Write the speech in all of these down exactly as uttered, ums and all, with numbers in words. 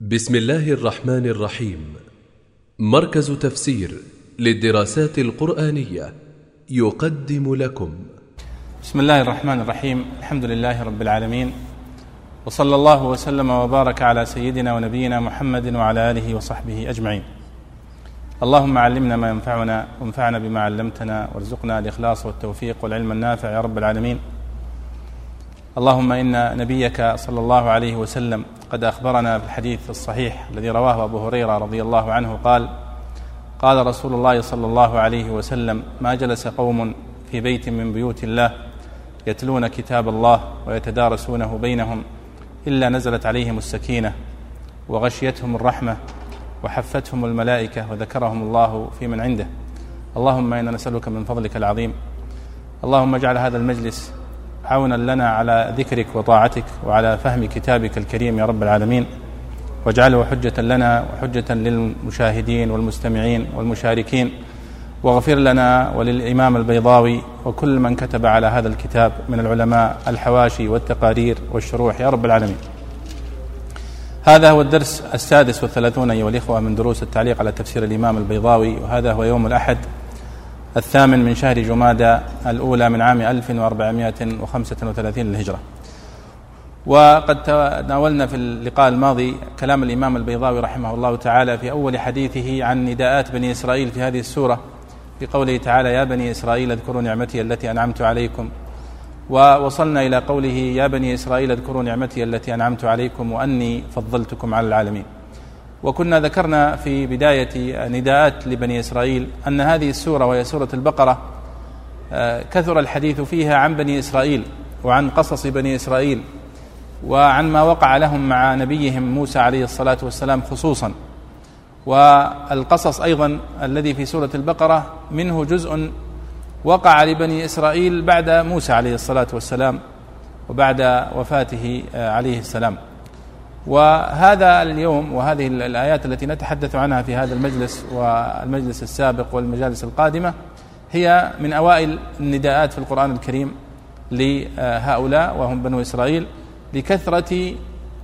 بسم الله الرحمن الرحيم. مركز تفسير للدراسات القرآنية يقدم لكم بسم الله الرحمن الرحيم. الحمد لله رب العالمين، وصلى الله وسلم وبارك على سيدنا ونبينا محمد وعلى آله وصحبه أجمعين. اللهم علمنا ما ينفعنا وانفعنا بما علمتنا، وارزقنا الإخلاص والتوفيق والعلم النافع يا رب العالمين. اللهم إن نبيك صلى الله عليه وسلم قد أخبرنا في الحديث الصحيح الذي رواه أبو هريرة رضي الله عنه قال: قال رسول الله صلى الله عليه وسلم: ما جلس قوم في بيت من بيوت الله يتلون كتاب الله ويتدارسونه بينهم إلا نزلت عليهم السكينة وغشيتهم الرحمة وحفتهم الملائكة وذكرهم الله في من عنده. اللهم إنا نسألك من فضلك العظيم. اللهم اجعل هذا المجلس عونا لنا على ذكرك وطاعتك وعلى فهم كتابك الكريم يا رب العالمين، واجعله حجة لنا وحجة للمشاهدين والمستمعين والمشاركين، واغفر لنا وللإمام البيضاوي وكل من كتب على هذا الكتاب من العلماء الحواشي والتقارير والشروح يا رب العالمين. هذا هو الدرس السادس والثلاثون أيها الإخوة من دروس التعليق على تفسير الإمام البيضاوي، وهذا هو يوم الأحد الثامن من شهر جمادى الأولى من عام ألف وأربعمائة وخمسة وثلاثين للهجرة. وقد تناولنا في اللقاء الماضي كلام الإمام البيضاوي رحمه الله تعالى في أول حديثه عن نداءات بني إسرائيل في هذه السورة، في قوله تعالى: يا بني إسرائيل اذكروا نعمتي التي أنعمت عليكم. ووصلنا إلى قوله: يا بني إسرائيل اذكروا نعمتي التي أنعمت عليكم وأني فضلتكم على العالمين. وكنا ذكرنا في بداية نداءات لبني إسرائيل أن هذه السورة وهي سورة البقرة كثر الحديث فيها عن بني إسرائيل وعن قصص بني إسرائيل وعن ما وقع لهم مع نبيهم موسى عليه الصلاة والسلام خصوصا. والقصص أيضا الذي في سورة البقرة منه جزء وقع لبني إسرائيل بعد موسى عليه الصلاة والسلام وبعد وفاته عليه السلام. وهذا اليوم وهذه الآيات التي نتحدث عنها في هذا المجلس والمجلس السابق والمجالس القادمة هي من أوائل النداءات في القرآن الكريم لهؤلاء وهم بنو إسرائيل، لكثرة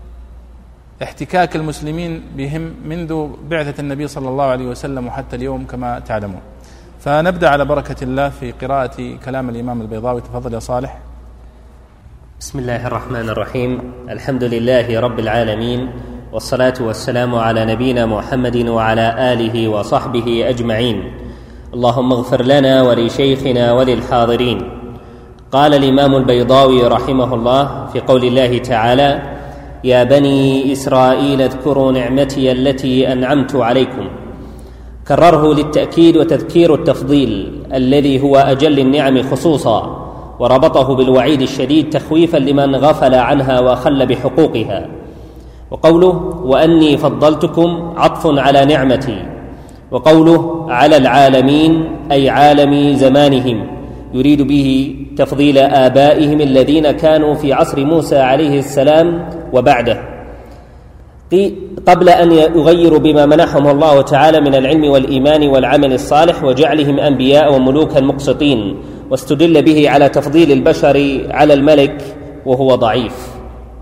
احتكاك المسلمين بهم منذ بعثة النبي صلى الله عليه وسلم وحتى اليوم كما تعلمون. فنبدأ على بركة الله في قراءة كلام الإمام البيضاوي. تفضل يا صالح. بسم الله الرحمن الرحيم. الحمد لله رب العالمين، والصلاة والسلام على نبينا محمد وعلى آله وصحبه أجمعين. اللهم اغفر لنا ولشيخنا وللحاضرين. قال الإمام البيضاوي رحمه الله في قول الله تعالى: يا بني إسرائيل اذكروا نعمتي التي أنعمت عليكم. كرره للتأكيد وتذكير التفضيل الذي هو أجل النعم خصوصا، وربطه بالوعيد الشديد تخويفا لمن غفل عنها وخل بحقوقها. وقوله وأني فضلتكم عطف على نعمتي، وقوله على العالمين أي عالم زمانهم، يريد به تفضيل آبائهم الذين كانوا في عصر موسى عليه السلام وبعده، قبل أن يغيروا بما منحهم الله تعالى من العلم والإيمان والعمل الصالح وجعلهم أنبياء وملوكا مقسطين. واستدل به على تفضيل البشر على الملك وهو ضعيف.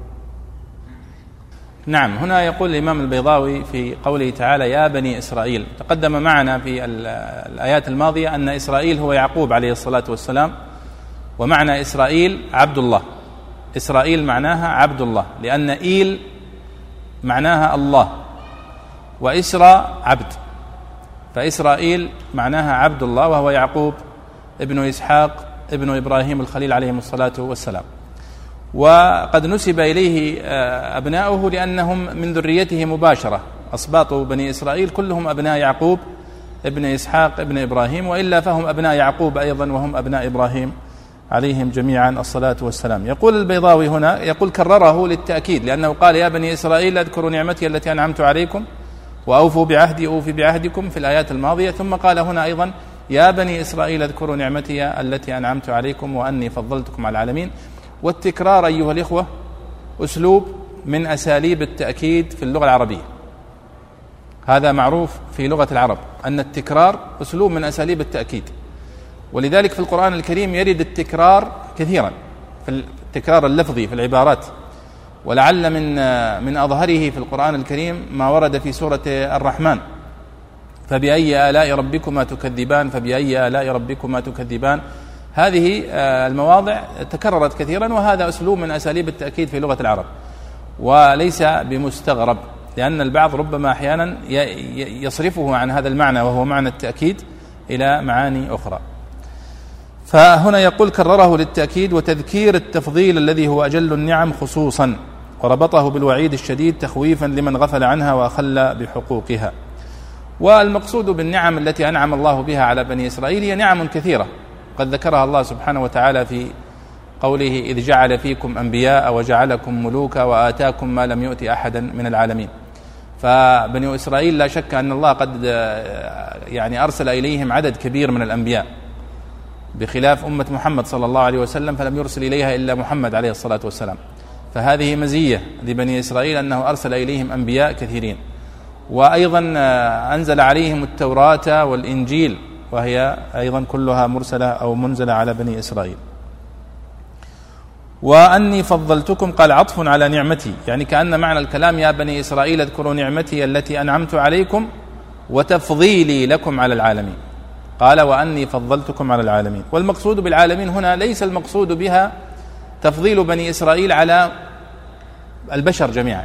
نعم، هنا يقول الإمام البيضاوي في قوله تعالى: يا بني إسرائيل. تقدم معنا في الآيات الماضية أن إسرائيل هو يعقوب عليه الصلاة والسلام، ومعنى إسرائيل عبد الله. إسرائيل معناها عبد الله، لأن إيل معناها الله، وإسرى عبد، فإسرائيل معناها عبد الله، وهو يعقوب ابن إسحاق ابن إبراهيم الخليل عليهم الصلاة والسلام. وقد نسب إليه أبناؤه لأنهم من ذريته مباشرة، أصباط بني إسرائيل كلهم أبناء يعقوب ابن إسحاق ابن إبراهيم، وإلا فهم أبناء يعقوب أيضا وهم أبناء إبراهيم عليهم جميعا الصلاة والسلام. يقول البيضاوي هنا، يقول كرره للتأكيد، لأنه قال: يا بني إسرائيل اذكروا نعمتي التي أنعمت عليكم وأوفوا بعهدي أوفي بعهدكم في الآيات الماضية، ثم قال هنا أيضا: يا بني إسرائيل اذكروا نعمتي التي أنعمت عليكم وأني فضلتكم على العالمين. والتكرار أيها الإخوة أسلوب من أساليب التأكيد في اللغة العربية، هذا معروف في لغة العرب أن التكرار أسلوب من أساليب التأكيد، ولذلك في القرآن الكريم يرد التكرار كثيرا، في التكرار اللفظي في العبارات، ولعل من من أظهره في القرآن الكريم ما ورد في سورة الرحمن: فبأي آلاء ربكما تكذبان فبأي آلاء ربكما تكذبان. هذه المواضع تكررت كثيرا، وهذا أسلوب من أساليب التأكيد في لغة العرب، وليس بمستغرب، لأن البعض ربما أحيانا يصرفه عن هذا المعنى وهو معنى التأكيد إلى معاني أخرى. فهنا يقول: كرره للتأكيد وتذكير التفضيل الذي هو أجل النعم خصوصا، وربطه بالوعيد الشديد تخويفا لمن غفل عنها وأخل بحقوقها. والمقصود بالنعم التي أنعم الله بها على بني إسرائيل هي نعم كثيرة، قد ذكرها الله سبحانه وتعالى في قوله: إذ جعل فيكم أنبياء وجعلكم ملوكا وآتاكم ما لم يؤت أحدا من العالمين. فبني إسرائيل لا شك أن الله قد يعني أرسل إليهم عدد كبير من الأنبياء، بخلاف أمة محمد صلى الله عليه وسلم فلم يرسل إليها إلا محمد عليه الصلاة والسلام. فهذه مزية لبني إسرائيل أنه أرسل إليهم أنبياء كثيرين، وأيضا أنزل عليهم التوراة والإنجيل، وهي أيضا كلها مرسلة أو منزلة على بني إسرائيل. وأني فضلتكم قال عطف على نعمتي، يعني كأن معنى الكلام: يا بني إسرائيل اذكروا نعمتي التي أنعمت عليكم وتفضيلي لكم على العالمين. قال: وأني فضلتكم على العالمين. والمقصود بالعالمين هنا ليس المقصود بها تفضيل بني إسرائيل على البشر جميعا،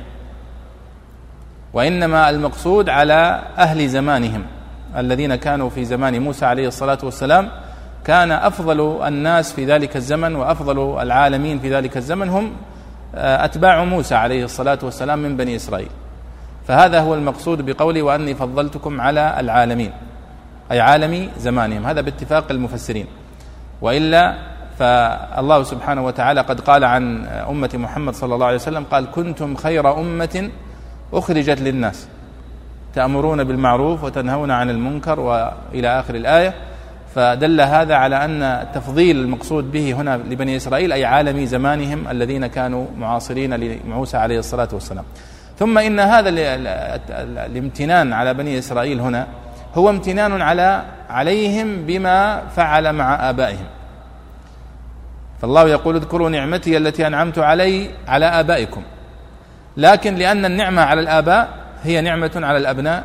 وإنما المقصود على أهل زمانهم الذين كانوا في زمان موسى عليه الصلاة والسلام. كان أفضل الناس في ذلك الزمن وأفضل العالمين في ذلك الزمن هم أتباع موسى عليه الصلاة والسلام من بني إسرائيل. فهذا هو المقصود بقولي: وأني فضلتكم على العالمين، أي عالمي زمانهم، هذا باتفاق المفسرين. وإلا فالله سبحانه وتعالى قد قال عن أمة محمد صلى الله عليه وسلم: قال: كنتم خير أمة أخرجت للناس تأمرون بالمعروف وتنهون عن المنكر، وإلى آخر الآية. فدل هذا على أن التفضيل المقصود به هنا لبني إسرائيل أي عالمي زمانهم الذين كانوا معاصرين لموسى عليه الصلاة والسلام. ثم إن هذا الامتنان على بني إسرائيل هنا هو امتنان على عليهم بما فعل مع آبائهم. فالله يقول: اذكروا نعمتي التي أنعمت علي على آبائكم، لكن لأن النعمة على الآباء هي نعمة على الأبناء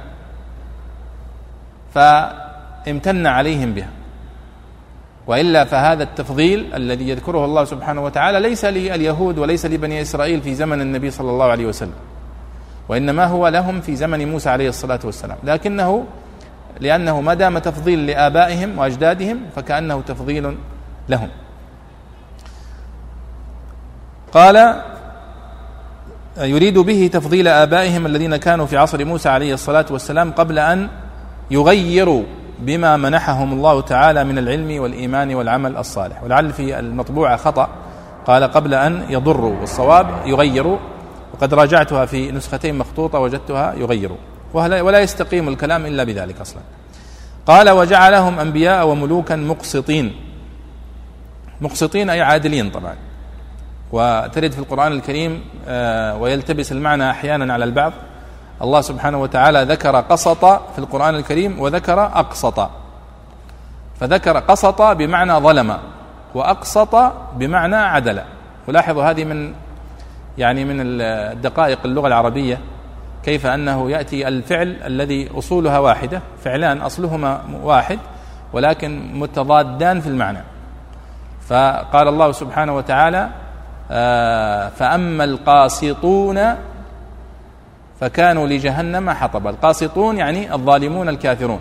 فامتن عليهم بها. وإلا فهذا التفضيل الذي يذكره الله سبحانه وتعالى ليس لليهود وليس لبني إسرائيل في زمن النبي صلى الله عليه وسلم، وإنما هو لهم في زمن موسى عليه الصلاة والسلام، لكنه لأنه ما دام تفضيل لآبائهم وأجدادهم فكأنه تفضيل لهم. قال: يريد به تفضيل آبائهم الذين كانوا في عصر موسى عليه الصلاة والسلام قبل أن يغيروا بما منحهم الله تعالى من العلم والإيمان والعمل الصالح. ولعل في المطبوعة خطأ، قال: قبل أن يضروا، والصواب يغيروا، وقد راجعتها في نسختين مخطوطة وجدتها يغيروا، ولا يستقيم الكلام إلا بذلك أصلا. قال: وجعلهم أنبياء وملوكا مقسطين. مقسطين أي عادلين طبعا، وترد في القرآن الكريم ويلتبس المعنى أحيانا على البعض. الله سبحانه وتعالى ذكر قسط في القرآن الكريم وذكر أقسط، فذكر قسط بمعنى ظلم، وأقسط بمعنى عدل. ولاحظوا هذه من يعني من الدقائق اللغة العربية، كيف أنه يأتي الفعل الذي أصولها واحدة، فعلان أصلهما واحد ولكن متضادان في المعنى. فقال الله سبحانه وتعالى: آه فأما القاسطون فكانوا لجهنم حطبا. القاسطون يعني الظالمون الكافرون،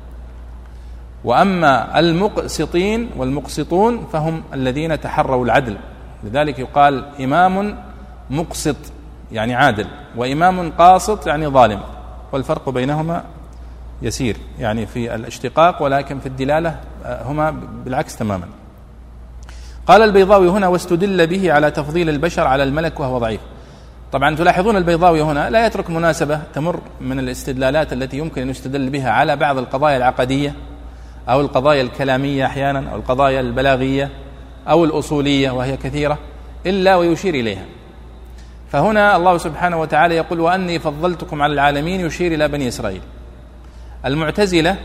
وأما المقسطين والمقسطون فهم الذين تحروا العدل. لذلك يقال إمام مقسط يعني عادل، وإمام قاسط يعني ظالم، والفرق بينهما يسير يعني في الاشتقاق، ولكن في الدلالة هما بالعكس تماما. قال البيضاوي هنا: واستدل به على تفضيل البشر على الملك وهو ضعيف. طبعا تلاحظون البيضاوي هنا لا يترك مناسبة تمر من الاستدلالات التي يمكن أن يستدل بها على بعض القضايا العقدية أو القضايا الكلامية أحيانا، أو القضايا البلاغية أو الأصولية، وهي كثيرة، إلا ويشير إليها. فهنا الله سبحانه وتعالى يقول: وأني فضلتكم على العالمين، يشير إلى بني إسرائيل. المعتزلة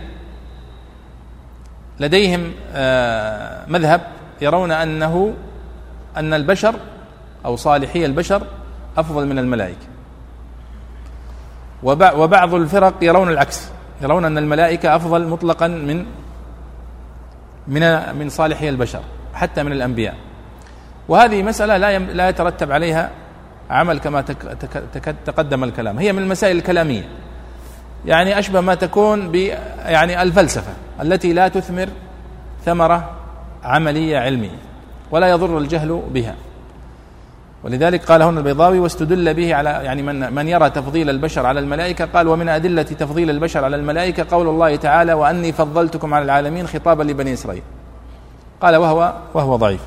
لديهم مذهب يرون أنه أن البشر أو صالحي البشر أفضل من الملائكة، وبعض الفرق يرون العكس، يرون أن الملائكة أفضل مطلقا من من من صالحي البشر حتى من الأنبياء. وهذه مسألة لا لا يترتب عليها عمل كما تقدم الكلام، هي من المسائل الكلامية، يعني أشبه ما تكون ب يعني الفلسفة التي لا تثمر ثمرة عملية علمية ولا يضر الجهل بها. ولذلك قال هنا البيضاوي واستدل به على يعني من من يرى تفضيل البشر على الملائكة، قال ومن أدلة تفضيل البشر على الملائكة قول الله تعالى وأني فضلتكم على العالمين خطابا لبني إسرائيل. قال وهو وهو ضعيف.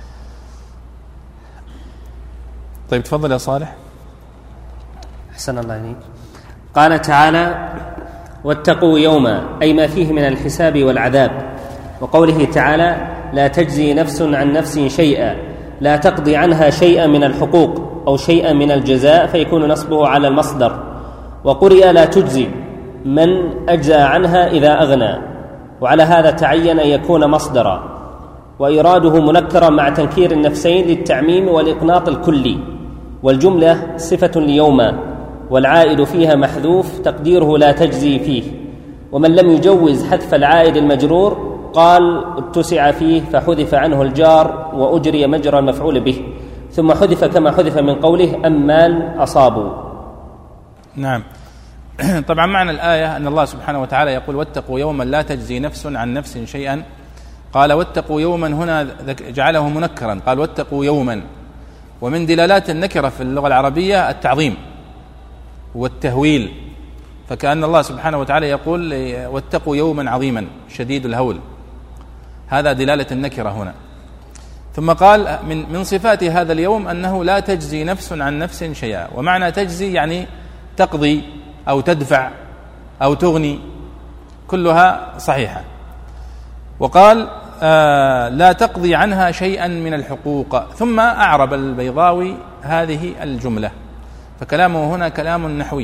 طيب تفضل يا صالح. أحسن الله عليك. قال تعالى واتقوا يوما أي ما فيه من الحساب والعذاب، وقوله تعالى لا تجزي نفس عن نفس شيئا لا تقضي عنها شيئا من الحقوق أو شيئا من الجزاء فيكون نصبه على المصدر. وقرئ لا تجزي من أجزى عنها إذا أغنى، وعلى هذا تعين أن يكون مصدرا، وإراده منكرا مع تنكير النفسين للتعميم والإقناط الكلي، والجملة صفة ليوما والعائد فيها محذوف تقديره لا تجزي فيه. ومن لم يجوز حذف العائد المجرور قال اتسع فيه فحذف عنه الجار وأجري مجرى المفعول به، ثم حذف كما حذف من قوله أمال أصابوا. نعم. طبعا معنى الآية أن الله سبحانه وتعالى يقول واتقوا يوما لا تجزي نفس عن نفس شيئا. قال واتقوا يوما هنا جعله منكرا، قال واتقوا يوما، ومن دلالات النكرة في اللغة العربية التعظيم والتهويل، فكأن الله سبحانه وتعالى يقول واتقوا يوما عظيما شديد الهول، هذا دلالة النكرة هنا. ثم قال من من صفات هذا اليوم أنه لا تجزي نفس عن نفس شيئا، ومعنى تجزي يعني تقضي أو تدفع أو تغني، كلها صحيحة. وقال آه لا تقضي عنها شيئا من الحقوق. ثم أعرب البيضاوي هذه الجملة، فكلامه هنا كلام نحوي،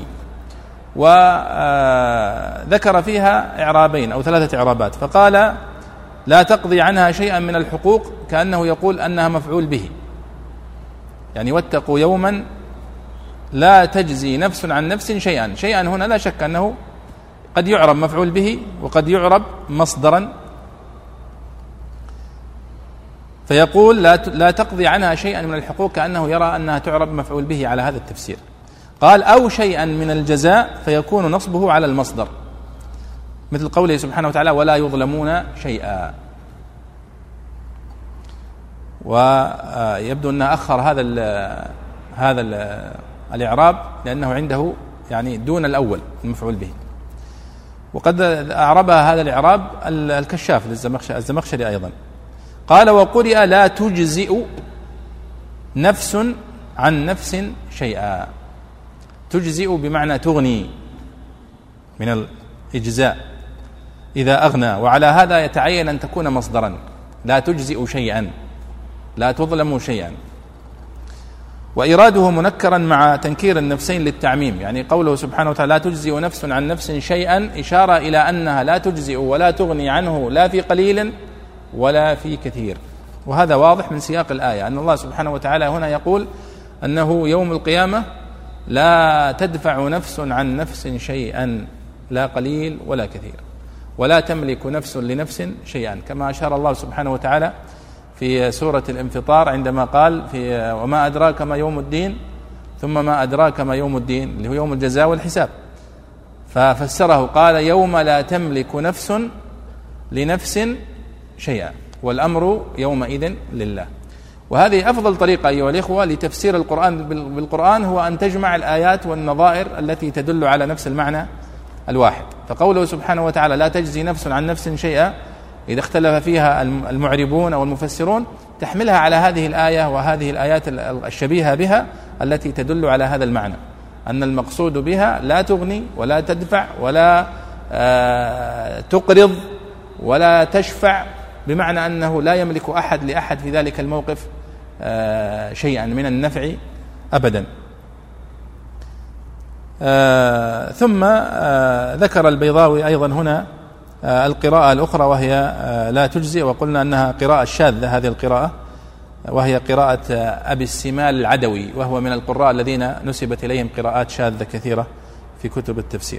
وذكر فيها إعرابين أو ثلاثة إعرابات. فقال لا تقضي عنها شيئا من الحقوق كأنه يقول أنها مفعول به، يعني واتقوا يوما لا تجزي نفس عن نفس شيئا. شيئا هنا لا شك أنه قد يعرب مفعول به وقد يعرب مصدرا، فيقول لا لا تقضي عنها شيئا من الحقوق كأنه يرى أنها تعرب مفعول به على هذا التفسير. قال أو شيئا من الجزاء فيكون نصبه على المصدر، مثل قوله سبحانه وتعالى ولا يظلمون شيئا. ويبدو أن أخر هذا ال هذا ال الإعراب لأنه عنده يعني دون الأول المفعول به. وقد أعربها هذا الإعراب الكشاف للزمخشري أيضا. قال وقرئ لا تجزئ نفس عن نفس شيئا. تجزئ بمعنى تغني من الإجزاء إذا أغنى، وعلى هذا يتعين أن تكون مصدرا، لا تجزئ شيئا لا تظلم شيئا. وإراده منكرا مع تنكير النفسين للتعميم، يعني قوله سبحانه وتعالى لا تجزئ نفس عن نفس شيئا إشارة إلى أنها لا تجزئ ولا تغني عنه لا في قليل ولا في كثير. وهذا واضح من سياق الآية أن الله سبحانه وتعالى هنا يقول أنه يوم القيامة لا تدفع نفس عن نفس شيئا لا قليل ولا كثير، ولا تملك نفس لنفس شيئا، كما أشار الله سبحانه وتعالى في سورة الانفطار عندما قال في وما أدراك ما يوم الدين ثم ما أدراك ما يوم الدين اللي هو يوم الجزاء والحساب، ففسره قال يوم لا تملك نفس لنفس شيئا والأمر يومئذ لله. وهذه أفضل طريقة أيها الإخوة لتفسير القرآن بالقرآن، هو أن تجمع الآيات والنظائر التي تدل على نفس المعنى الواحد. فقوله سبحانه وتعالى لا تجزي نفس عن نفس شيئا إذا اختلف فيها المعربون أو المفسرون تحملها على هذه الآية وهذه الآيات الشبيهة بها التي تدل على هذا المعنى، أن المقصود بها لا تغني ولا تدفع ولا آه تقرض ولا تشفع، بمعنى أنه لا يملك أحد لأحد في ذلك الموقف آه شيئا من النفع أبدا. آه ثم آه ذكر البيضاوي أيضا هنا آه القراءة الأخرى وهي آه لا تجزي، وقلنا أنها قراءة شاذة هذه القراءة، وهي قراءة أبي السمال العدوي، وهو من القراء الذين نسبت إليهم قراءات شاذة كثيرة في كتب التفسير.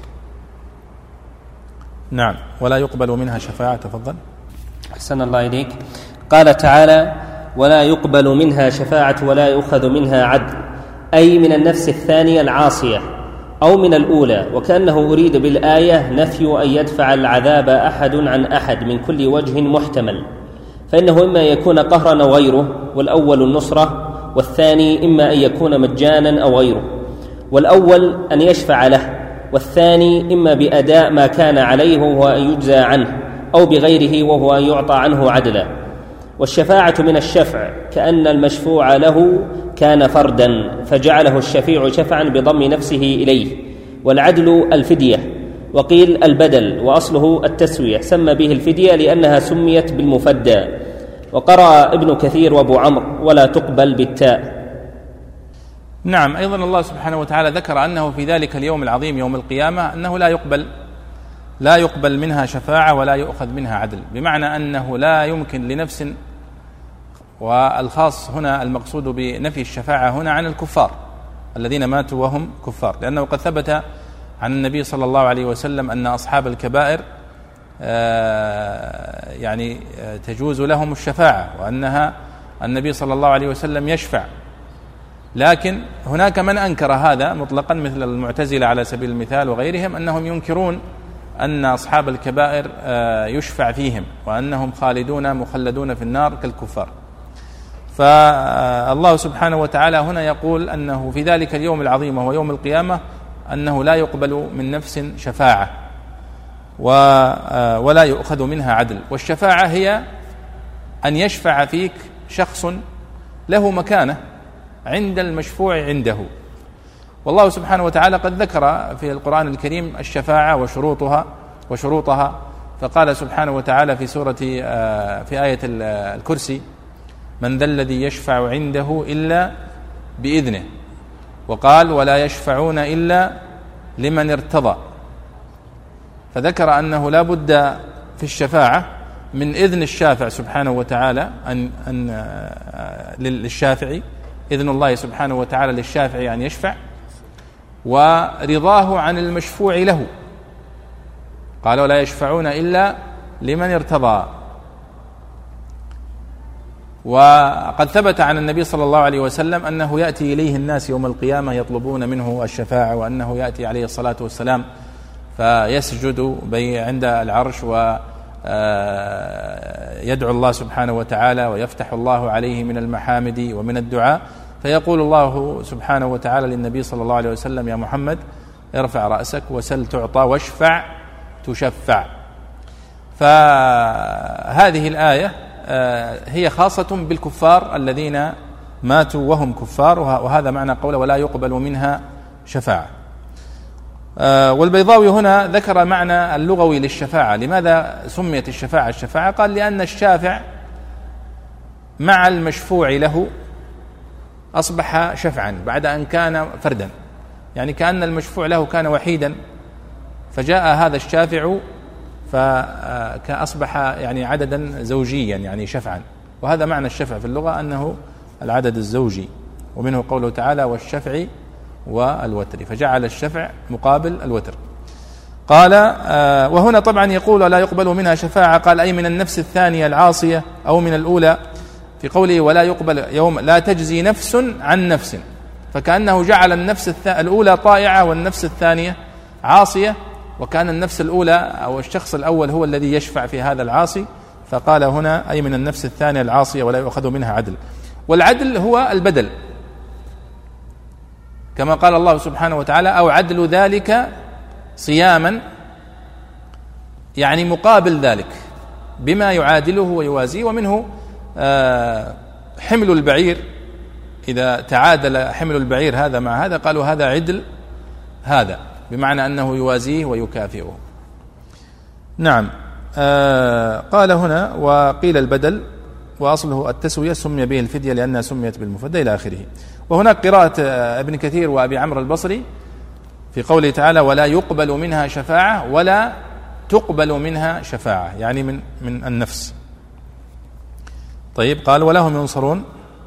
نعم. ولا يقبل منها شفاعة. تفضل. أحسن الله إليك. قال تعالى: ولا يقبل منها شفاعة ولا يؤخذ منها عدل، أي من النفس الثانية العاصية أو من الأولى، وكأنه أريد بالآية نفي أن يدفع العذاب أحد عن أحد من كل وجه محتمل، فإنه إما يكون قهرا أو غيره، والأول النصرة، والثاني إما أن يكون مجانا أو غيره، والأول أن يشفع له، والثاني إما بأداء ما كان عليه وهو أن يجزى عنه، أو بغيره وهو أن يعطى عنه عدلا. والشفاعة من الشفع، كأن المشفوع له كان فردا فجعله الشفيع شفعا بضم نفسه إليه. والعدل الفدية، وقيل البدل، وأصله التسوية، سمى به الفدية لأنها سميت بالمفدى. وقرأ ابن كثير وابو عمرو: ولا تقبل بالتاء. نعم. أيضا الله سبحانه وتعالى ذكر أنه في ذلك اليوم العظيم يوم القيامة أنه لا يقبل لا يقبل منها شفاعة ولا يؤخذ منها عدل، بمعنى أنه لا يمكن لنفس، والخاص هنا المقصود بنفي الشفاعة هنا عن الكفار الذين ماتوا وهم كفار، لأنه قد ثبت عن النبي صلى الله عليه وسلم أن أصحاب الكبائر يعني تجوز لهم الشفاعة، وأنها النبي صلى الله عليه وسلم يشفع. لكن هناك من أنكر هذا مطلقا، مثل المعتزلة على سبيل المثال وغيرهم، أنهم ينكرون أن أصحاب الكبائر يشفع فيهم، وأنهم خالدون مخلدون في النار كالكفار. فالله سبحانه وتعالى هنا يقول أنه في ذلك اليوم العظيم وهو يوم القيامة أنه لا يقبل من نفس شفاعة ولا يؤخذ منها عدل. والشفاعة هي أن يشفع فيك شخص له مكانة عند المشفوع عنده. والله سبحانه وتعالى قد ذكر في القرآن الكريم الشفاعة وشروطها وشروطها فقال سبحانه وتعالى في سورة في آية الكرسي: من ذا الذي يشفع عنده إلا بإذنه. وقال: ولا يشفعون إلا لمن ارتضى. فذكر أنه لا بد في الشفاعة من إذن الشافع سبحانه وتعالى، أن أن للشافعي إذن الله سبحانه وتعالى للشافعي أن يشفع، ورضاه عن المشفوع له. قال: ولا يشفعون إلا لمن ارتضى. وقد ثبت عن النبي صلى الله عليه وسلم أنه يأتي إليه الناس يوم القيامة يطلبون منه الشفاعة، وأنه يأتي عليه الصلاة والسلام فيسجد عند العرش ويدعو الله سبحانه وتعالى، ويفتح الله عليه من المحامد ومن الدعاء، فيقول الله سبحانه وتعالى للنبي صلى الله عليه وسلم: يا محمد ارفع رأسك وسل تعطى واشفع تشفع. فهذه الآية هي خاصة بالكفار الذين ماتوا وهم كفار، وهذا معنى قوله: ولا يقبل منها شفاعة. والبيضاوي هنا ذكر معنى اللغوي للشفاعة. لماذا سميت الشفاعة الشفاعة؟ قال: لأن الشافع مع المشفوع له أصبح شفعا بعد أن كان فردا، يعني كأن المشفوع له كان وحيدا، فجاء هذا الشافع فأصبح يعني عددا زوجيا، يعني شفعا. وهذا معنى الشفع في اللغة، أنه العدد الزوجي، ومنه قوله تعالى: والشفع والوتر، فجعل الشفع مقابل الوتر. قال: وهنا طبعا يقول: ولا يقبل منها شفاعة، قال: أي من النفس الثانية العاصية أو من الأولى، في قوله: ولا يقبل يوم لا تجزي نفس عن نفس، فكأنه جعل النفس الأولى طائعة والنفس الثانية عاصية، وكان النفس الأولى أو الشخص الأول هو الذي يشفع في هذا العاصي، فقال هنا: أي من النفس الثانية العاصية ولا يؤخذ منها عدل. والعدل هو البدل، كما قال الله سبحانه وتعالى: أو عدل ذلك صياما، يعني مقابل ذلك بما يعادله ويوازيه. ومنه حمل البعير، إذا تعادل حمل البعير هذا مع هذا قالوا هذا عدل هذا، بمعنى أنه يوازيه ويكافئه. نعم. آه قال هنا: وقيل البدل، وأصله التسوية، سمي به الفدية لأنها سميت بالمفدى، إلى آخره. وهناك قراءة ابن كثير وأبي عمرو البصري في قوله تعالى: ولا يقبل منها شفاعة ولا تقبل منها شفاعة، يعني من من النفس. طيب. قال: ولهم ينصرون.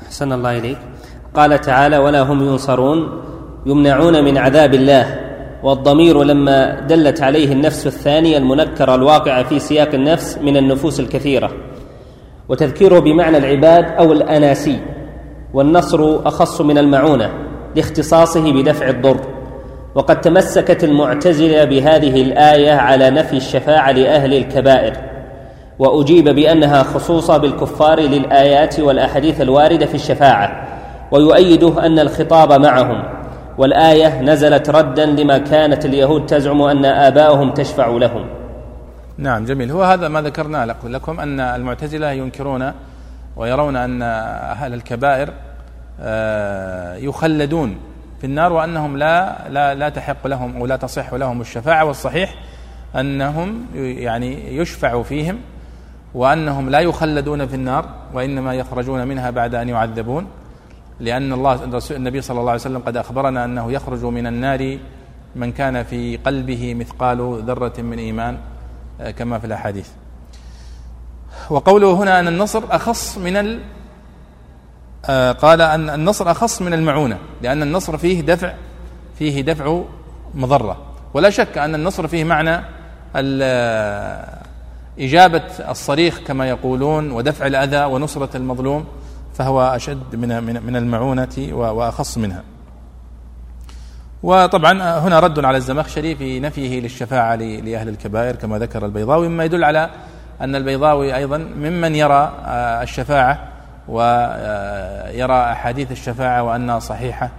أحسن الله إليك. قال تعالى: ولا هم ينصرون، يمنعون من عذاب الله، والضمير لما دلت عليه النفس الثانية المنكرة الواقعة في سياق النفس من النفوس الكثيرة، وتذكيره بمعنى العباد أو الأناسي، والنصر أخص من المعونة لاختصاصه بدفع الضر. وقد تمسكت المعتزلة بهذه الآية على نفي الشفاعة لأهل الكبائر، وأجيب بأنها خصوصة بالكفار للآيات والأحاديث الواردة في الشفاعة، ويؤيده أن الخطاب معهم، والآية نزلت ردا لما كانت اليهود تزعم أن آباءهم تشفع لهم. نعم، جميل. هو هذا ما ذكرنا لكم، أن المعتزلة ينكرون ويرون أن أهل الكبائر يخلدون في النار، وأنهم لا لا لا تحق لهم أو لا تصح لهم الشفاعة، والصحيح أنهم يعني يشفع فيهم، وأنهم لا يخلدون في النار، وإنما يخرجون منها بعد أن يعذبون، لأن الله النبي صلى الله عليه وسلم قد أخبرنا أنه يخرج من النار من كان في قلبه مثقال ذرة من إيمان، كما في الأحاديث. وقوله هنا أن النصر أخص من ال قال أن النصر أخص من المعونة، لأن النصر فيه دفع فيه دفع مضرة، ولا شك أن النصر فيه معنى إجابة الصريخ كما يقولون، ودفع الأذى ونصرة المظلوم، فهو أشد من من المعونة وأخص منها. وطبعا هنا رد على الزمخشري في نفيه للشفاعة لأهل الكبائر كما ذكر البيضاوي، مما يدل على أن البيضاوي أيضا ممن يرى الشفاعة ويرى أحاديث الشفاعة وأنها صحيحة،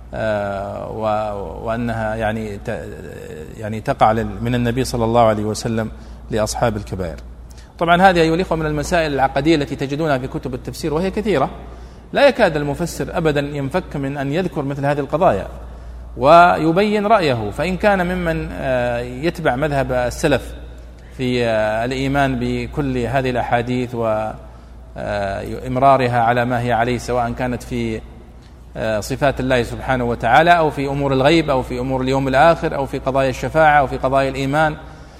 وأنها يعني يعني تقع من النبي صلى الله عليه وسلم لأصحاب الكبائر. طبعا هذه أيها الإخوة من المسائل العقدية التي تجدونها في كتب التفسير، وهي كثيرة، لا يكاد المفسر أبدا ينفك من أن يذكر مثل هذه القضايا ويبين رأيه، فإن كان ممن يتبع مذهب السلف في الإيمان بكل هذه الأحاديث وإمرارها على ما هي عليه، سواء كانت في صفات الله سبحانه وتعالى أو في أمور الغيب أو في أمور اليوم الآخر أو في قضايا الشفاعة أو في قضايا الإيمان،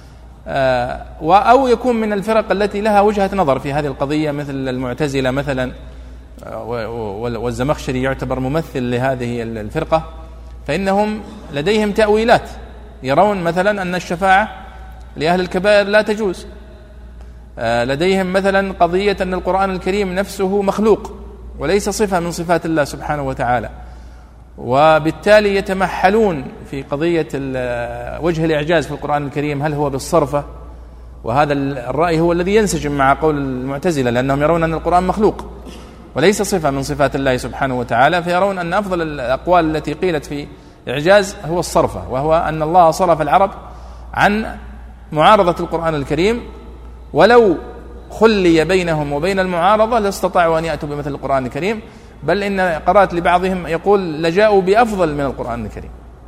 أو يكون من الفرق التي لها وجهة نظر في هذه القضية مثل المعتزلة مثلا، والزمخشري يعتبر ممثل لهذه الفرقة، فإنهم لديهم تأويلات، يرون مثلا أن الشفاعة لأهل الكبائر لا تجوز، لديهم مثلا قضية أن القرآن الكريم نفسه مخلوق وليس صفة من صفات الله سبحانه وتعالى، وبالتالي يتمحلون في قضية وجه الإعجاز في القرآن الكريم، هل هو بالصرفة؟ وهذا الرأي هو الذي ينسجم مع قول المعتزلة، لأنهم يرون أن القرآن مخلوق وليس صفة من صفات الله سبحانه وتعالى، فيرون أن أفضل الأقوال التي قيلت في إعجاز هو الصرفة، وهو أن الله صرف العرب عن معارضة القرآن الكريم، ولو خلي بينهم وبين المعارضة لاستطاعوا أن يأتوا بمثل القرآن الكريم، بل إن قرأت لبعضهم يقول لجاءوا بأفضل من القرآن الكريم.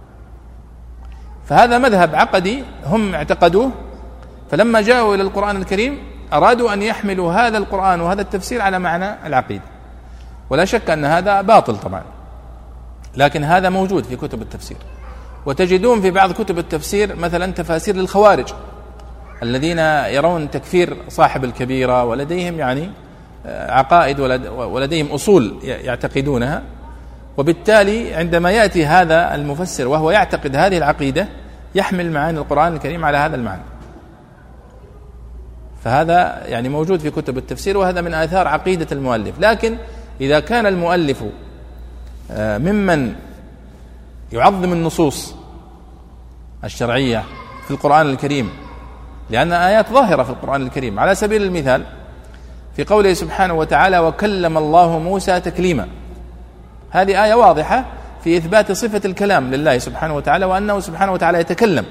فهذا مذهب عقدي هم اعتقدوه، فلما جاءوا إلى القرآن الكريم أرادوا أن يحملوا هذا القرآن وهذا التفسير على معنى العقيدة، ولا شك أن هذا باطل طبعا، لكن هذا موجود في كتب التفسير. وتجدون في بعض كتب التفسير مثلا تفاسير للخوارج الذين يرون تكفير صاحب الكبيرة، ولديهم يعني عقائد ولديهم أصول يعتقدونها، وبالتالي عندما يأتي هذا المفسر وهو يعتقد هذه العقيدة يحمل معاني القرآن الكريم على هذا المعنى. فهذا يعني موجود في كتب التفسير، وهذا من آثار عقيدة المؤلف. لكن إذا كان المؤلف ممن يعظم النصوص الشرعية في القرآن الكريم، لأن آيات ظاهرة في القرآن الكريم، على سبيل المثال في قوله سبحانه وتعالى وكلم الله موسى تكليما، هذه آية واضحة في إثبات صفة الكلام لله سبحانه وتعالى، وأنه سبحانه وتعالى يتكلم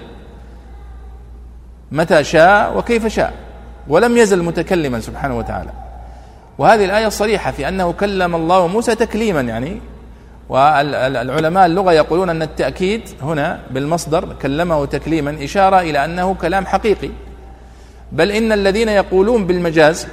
متى شاء وكيف شاء، ولم يزل متكلما سبحانه وتعالى. وهذه الآية الصريحة في أنه كلم الله موسى تكليما، يعني والعلماء اللغة يقولون أن التأكيد هنا بالمصدر كلمه تكليما إشارة إلى أنه كلام حقيقي، بل إن الذين يقولون بالمجاز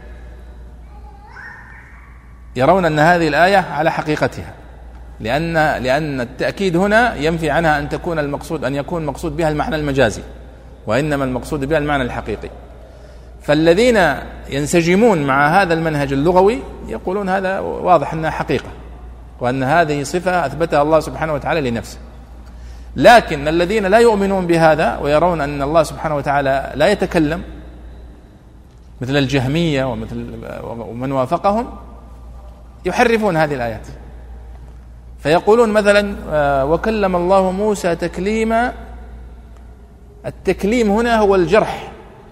يرون أن هذه الآية على حقيقتها، لأن لأن التأكيد هنا ينفي عنها أن تكون المقصود أن يكون المقصود بها المعنى المجازي، وإنما المقصود بها المعنى الحقيقي. فالذين ينسجمون مع هذا المنهج اللغوي يقولون هذا واضح أنها حقيقة، وأن هذه صفة أثبتها الله سبحانه وتعالى لنفسه. لكن الذين لا يؤمنون بهذا ويرون أن الله سبحانه وتعالى لا يتكلم، مثل الجهمية ومثل ومن وافقهم، يحرفون هذه الآيات، فيقولون مثلا وكلم الله موسى تكليما. التكليم هنا هو الجرح،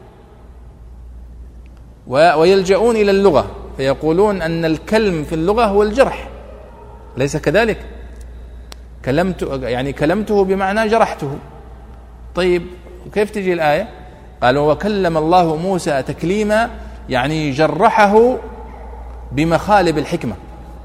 ويلجؤون إلى اللغة فيقولون أن الكلم في اللغة هو الجرح، ليس كذلك؟ كلمت يعني كلمته بمعنى جرحته. طيب كيف تجي الآية؟ قالوا وكلم الله موسى تكليما، يعني جرحه بمخالب الحكمة.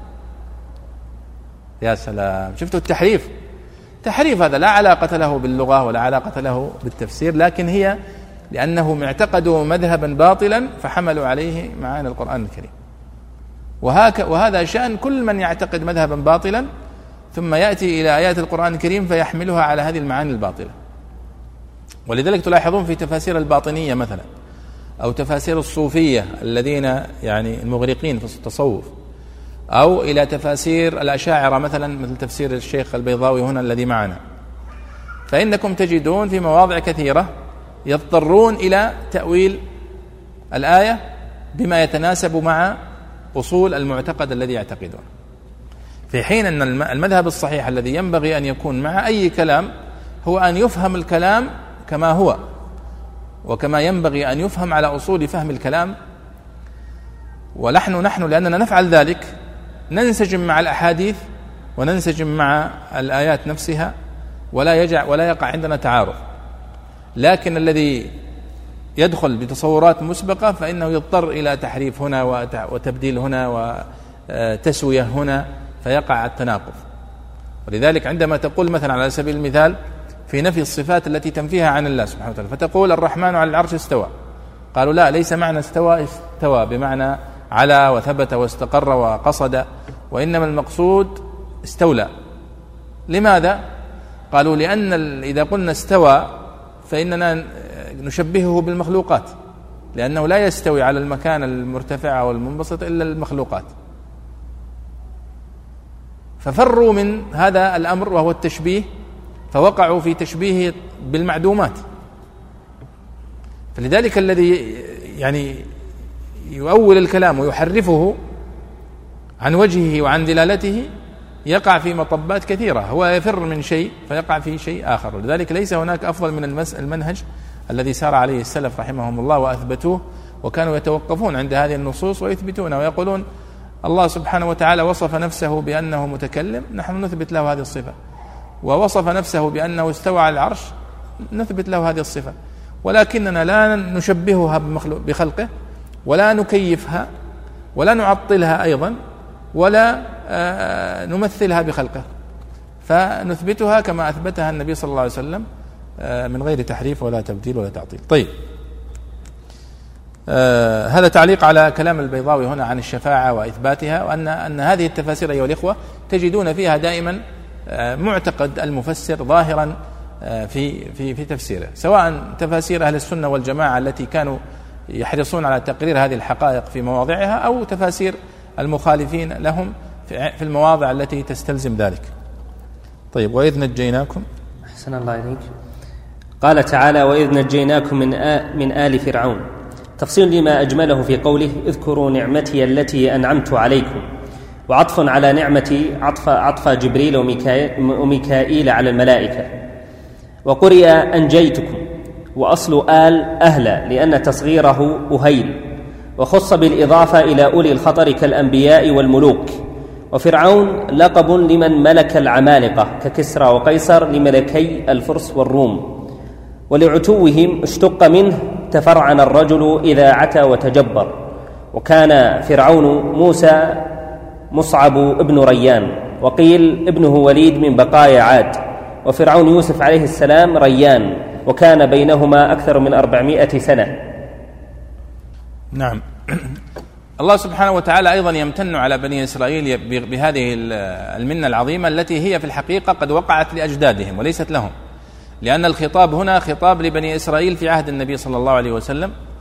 يا سلام، شفتوا التحريف؟ تحريف هذا لا علاقة له باللغة ولا علاقة له بالتفسير، لكن هي لأنهم اعتقدوا مذهبا باطلا فحملوا عليه معاني القرآن الكريم. وهك وهذا شأن كل من يعتقد مذهبا باطلا ثم يأتي إلى آيات القرآن الكريم فيحملها على هذه المعاني الباطلة. ولذلك تلاحظون في تفاسير الباطنية مثلا أو تفاسير الصوفية الذين يعني المغرقين في التصوف، أو إلى تفاسير الأشاعرة مثلا مثل تفسير الشيخ البيضاوي هنا الذي معنا، فإنكم تجدون في مواضع كثيرة يضطرون إلى تأويل الآية بما يتناسب مع أصول المعتقد الذي يعتقدون، في حين أن المذهب الصحيح الذي ينبغي أن يكون مع أي كلام هو أن يفهم الكلام كما هو وكما ينبغي أن يفهم على أصول فهم الكلام. ونحن نحن لأننا نفعل ذلك ننسجم مع الأحاديث وننسجم مع الآيات نفسها، ولا يجع ولا يقع عندنا تعارض. لكن الذي يدخل بتصورات مسبقة فإنه يضطر إلى تحريف هنا وتبديل هنا وتسوية هنا، فيقع التناقض. ولذلك عندما تقول مثلا على سبيل المثال في نفي الصفات التي تنفيها عن الله سبحانه وتعالى، فتقول الرحمن على العرش استوى، قالوا لا، ليس معنى استوى استوى بمعنى على وثبت واستقر وقصد، وإنما المقصود استولى. لماذا؟ قالوا لأن إذا قلنا استوى فإننا نشبهه بالمخلوقات، لأنه لا يستوي على المكان المرتفع والمنبسط إلا المخلوقات، ففروا من هذا الأمر وهو التشبيه، فوقعوا في تشبيه بالمعدومات. فلذلك الذي يعني يؤول الكلام ويحرفه عن وجهه وعن دلالته يقع في مطبات كثيرة، هو يفر من شيء فيقع في شيء آخر. ولذلك ليس هناك أفضل من المنهج الذي سار عليه السلف رحمهم الله وأثبتوه، وكانوا يتوقفون عند هذه النصوص ويثبتون ويقولون الله سبحانه وتعالى وصف نفسه بأنه متكلم، نحن نثبت له هذه الصفة، ووصف نفسه بأنه استوى على العرش، نثبت له هذه الصفة، ولكننا لا نشبهها بخلقه ولا نكيفها ولا نعطلها أيضا ولا نمثلها بخلقه، فنثبتها كما أثبتها النبي صلى الله عليه وسلم من غير تحريف ولا تبديل ولا تعطيل. طيب، آه هذا تعليق على كلام البيضاوي هنا عن الشفاعة وإثباتها، وأن أن هذه التفاسير أيها الإخوة تجدون فيها دائما آه معتقد المفسر ظاهرا آه في في في تفسيره، سواء تفاسير أهل السنة والجماعة التي كانوا يحرصون على تقرير هذه الحقائق في مواضعها، أو تفاسير المخالفين لهم في المواضع التي تستلزم ذلك. طيب، وإذ نجيناكم. أحسن الله إليك. قال تعالى وإذ نجيناكم من آل, من آل فرعون، تفصيل لما أجمله في قوله اذكروا نعمتي التي أنعمت عليكم، وعطف على نعمتي عطف, عطف جبريل وميكائيل على الملائكة. وقرئ أنجيتكم، وأصل آل أهلا لأن تصغيره أهيل، وخص بالإضافة إلى أولي الخطر كالأنبياء والملوك. وفرعون لقب لمن ملك العمالقة ككسرى وقيصر لملكي الفرس والروم، ولعتوهم اشتق منه تفرعن الرجل إذا عتى وتجبر. وكان فرعون موسى مصعب ابن ريان، وقيل ابنه وليد من بقايا عاد. وفرعون يوسف عليه السلام ريان، وكان بينهما أكثر من أربعمائة سنة. نعم. الله سبحانه وتعالى أيضا يمتن على بني إسرائيل بهذه المنة العظيمة التي هي في الحقيقة قد وقعت لأجدادهم وليست لهم، لأن الخطاب هنا خطاب لبني إسرائيل في عهد النبي صلى الله عليه وسلم،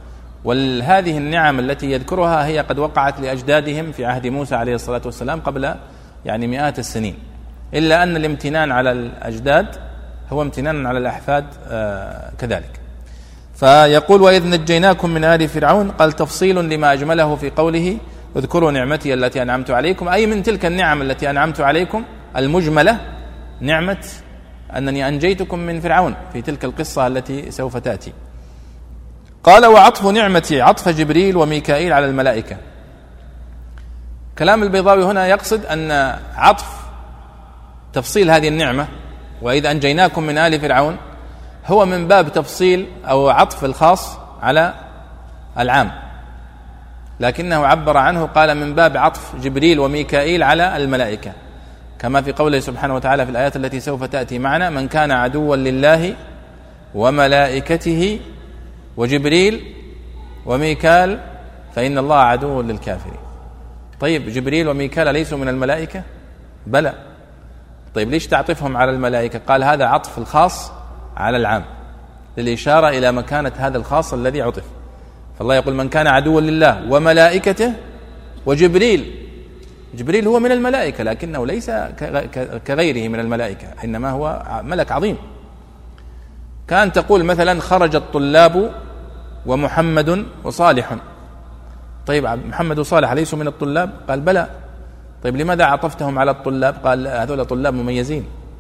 وهذه النعم التي يذكرها هي قد وقعت لأجدادهم في عهد موسى عليه الصلاة والسلام قبل يعني مئات السنين، إلا أن الامتنان على الأجداد هو امتنان على الأحفاد آه كذلك. فيقول وإذ نجيناكم من آل فرعون، قال تفصيل لما أجمله في قوله اذكروا نعمتي التي أنعمت عليكم، أي من تلك النعم التي أنعمت عليكم المجملة نعمة أنني أنجيتكم من فرعون في تلك القصة التي سوف تأتي. قال وعطف نعمتي عطف جبريل وميكائيل على الملائكة. كلام البيضاوي هنا يقصد أن عطف تفصيل هذه النعمة وإذ أنجيناكم من آل فرعون هو من باب تفصيل أو عطف الخاص على العام، لكنه عبر عنه قال من باب عطف جبريل وميكائيل على الملائكة، كما في قوله سبحانه وتعالى في الآيات التي سوف تأتي معنا من كان عدوا لله وملائكته وجبريل وميكال فإن الله عدو للكافرين. طيب جبريل وميكال ليسوا من الملائكة؟ بلى. طيب ليش تعطفهم على الملائكة؟ قال هذا عطف الخاص على العام للإشارة إلى مكانة هذا الخاص الذي عطف. فالله يقول من كان عدوا لله وملائكته وجبريل، جبريل هو من الملائكة لكنه ليس كغيره من الملائكة، إنما هو ملك عظيم. كان تقول مثلا خرج الطلاب ومحمد وصالح، طيب محمد وصالح ليسوا من الطلاب؟ قال بلى. طيب لماذا عطفتهم على الطلاب؟ قال هذول طلاب مميزين.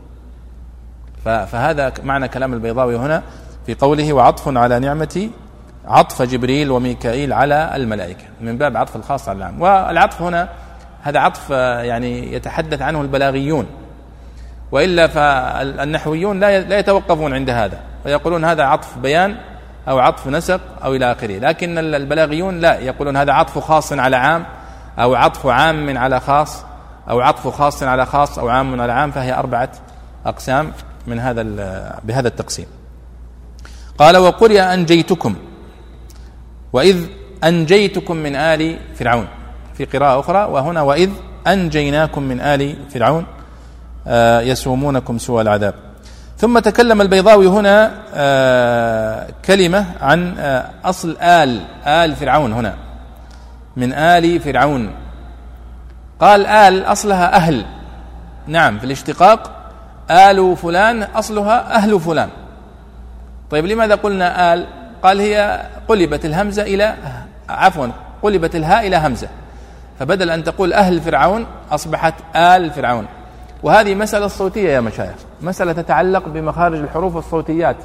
فهذا معنى كلام البيضاوي هنا في قوله وعطف على نعمتي عطف جبريل وميكائيل على الملائكة من باب عطف الخاص على العام. والعطف هنا هذا عطف يعني يتحدث عنه البلاغيون، وإلا فالنحويون لا يتوقفون عند هذا ويقولون هذا عطف بيان أو عطف نسق أو إلى آخره، لكن البلاغيون لا، يقولون هذا عطف خاص على عام أو عطف عام على خاص أو عطف خاص على خاص أو عام على عام، فهي أربعة أقسام من هذا بهذا التقسيم. قال وقرئ أنجيتكم وإذ أنجيتكم من آل فرعون في قراءة أخرى، وهنا وإذ أنجيناكم من آل فرعون يسومونكم سوء العذاب. ثم تكلم البيضاوي هنا كلمة عن أصل آل آل فرعون، هنا من آل فرعون. قال آل أصلها أهل، نعم في الاشتقاق آل فلان أصلها أهل فلان. طيب لماذا قلنا آل؟ قال هي قلبت الهمزة إلى عفوا قلبت الهاء إلى همزة، فبدل أن تقول أهل فرعون أصبحت آل فرعون. وهذه مسألة صوتية يا مشايخ، مسألة تتعلق بمخارج الحروف والصوتيات.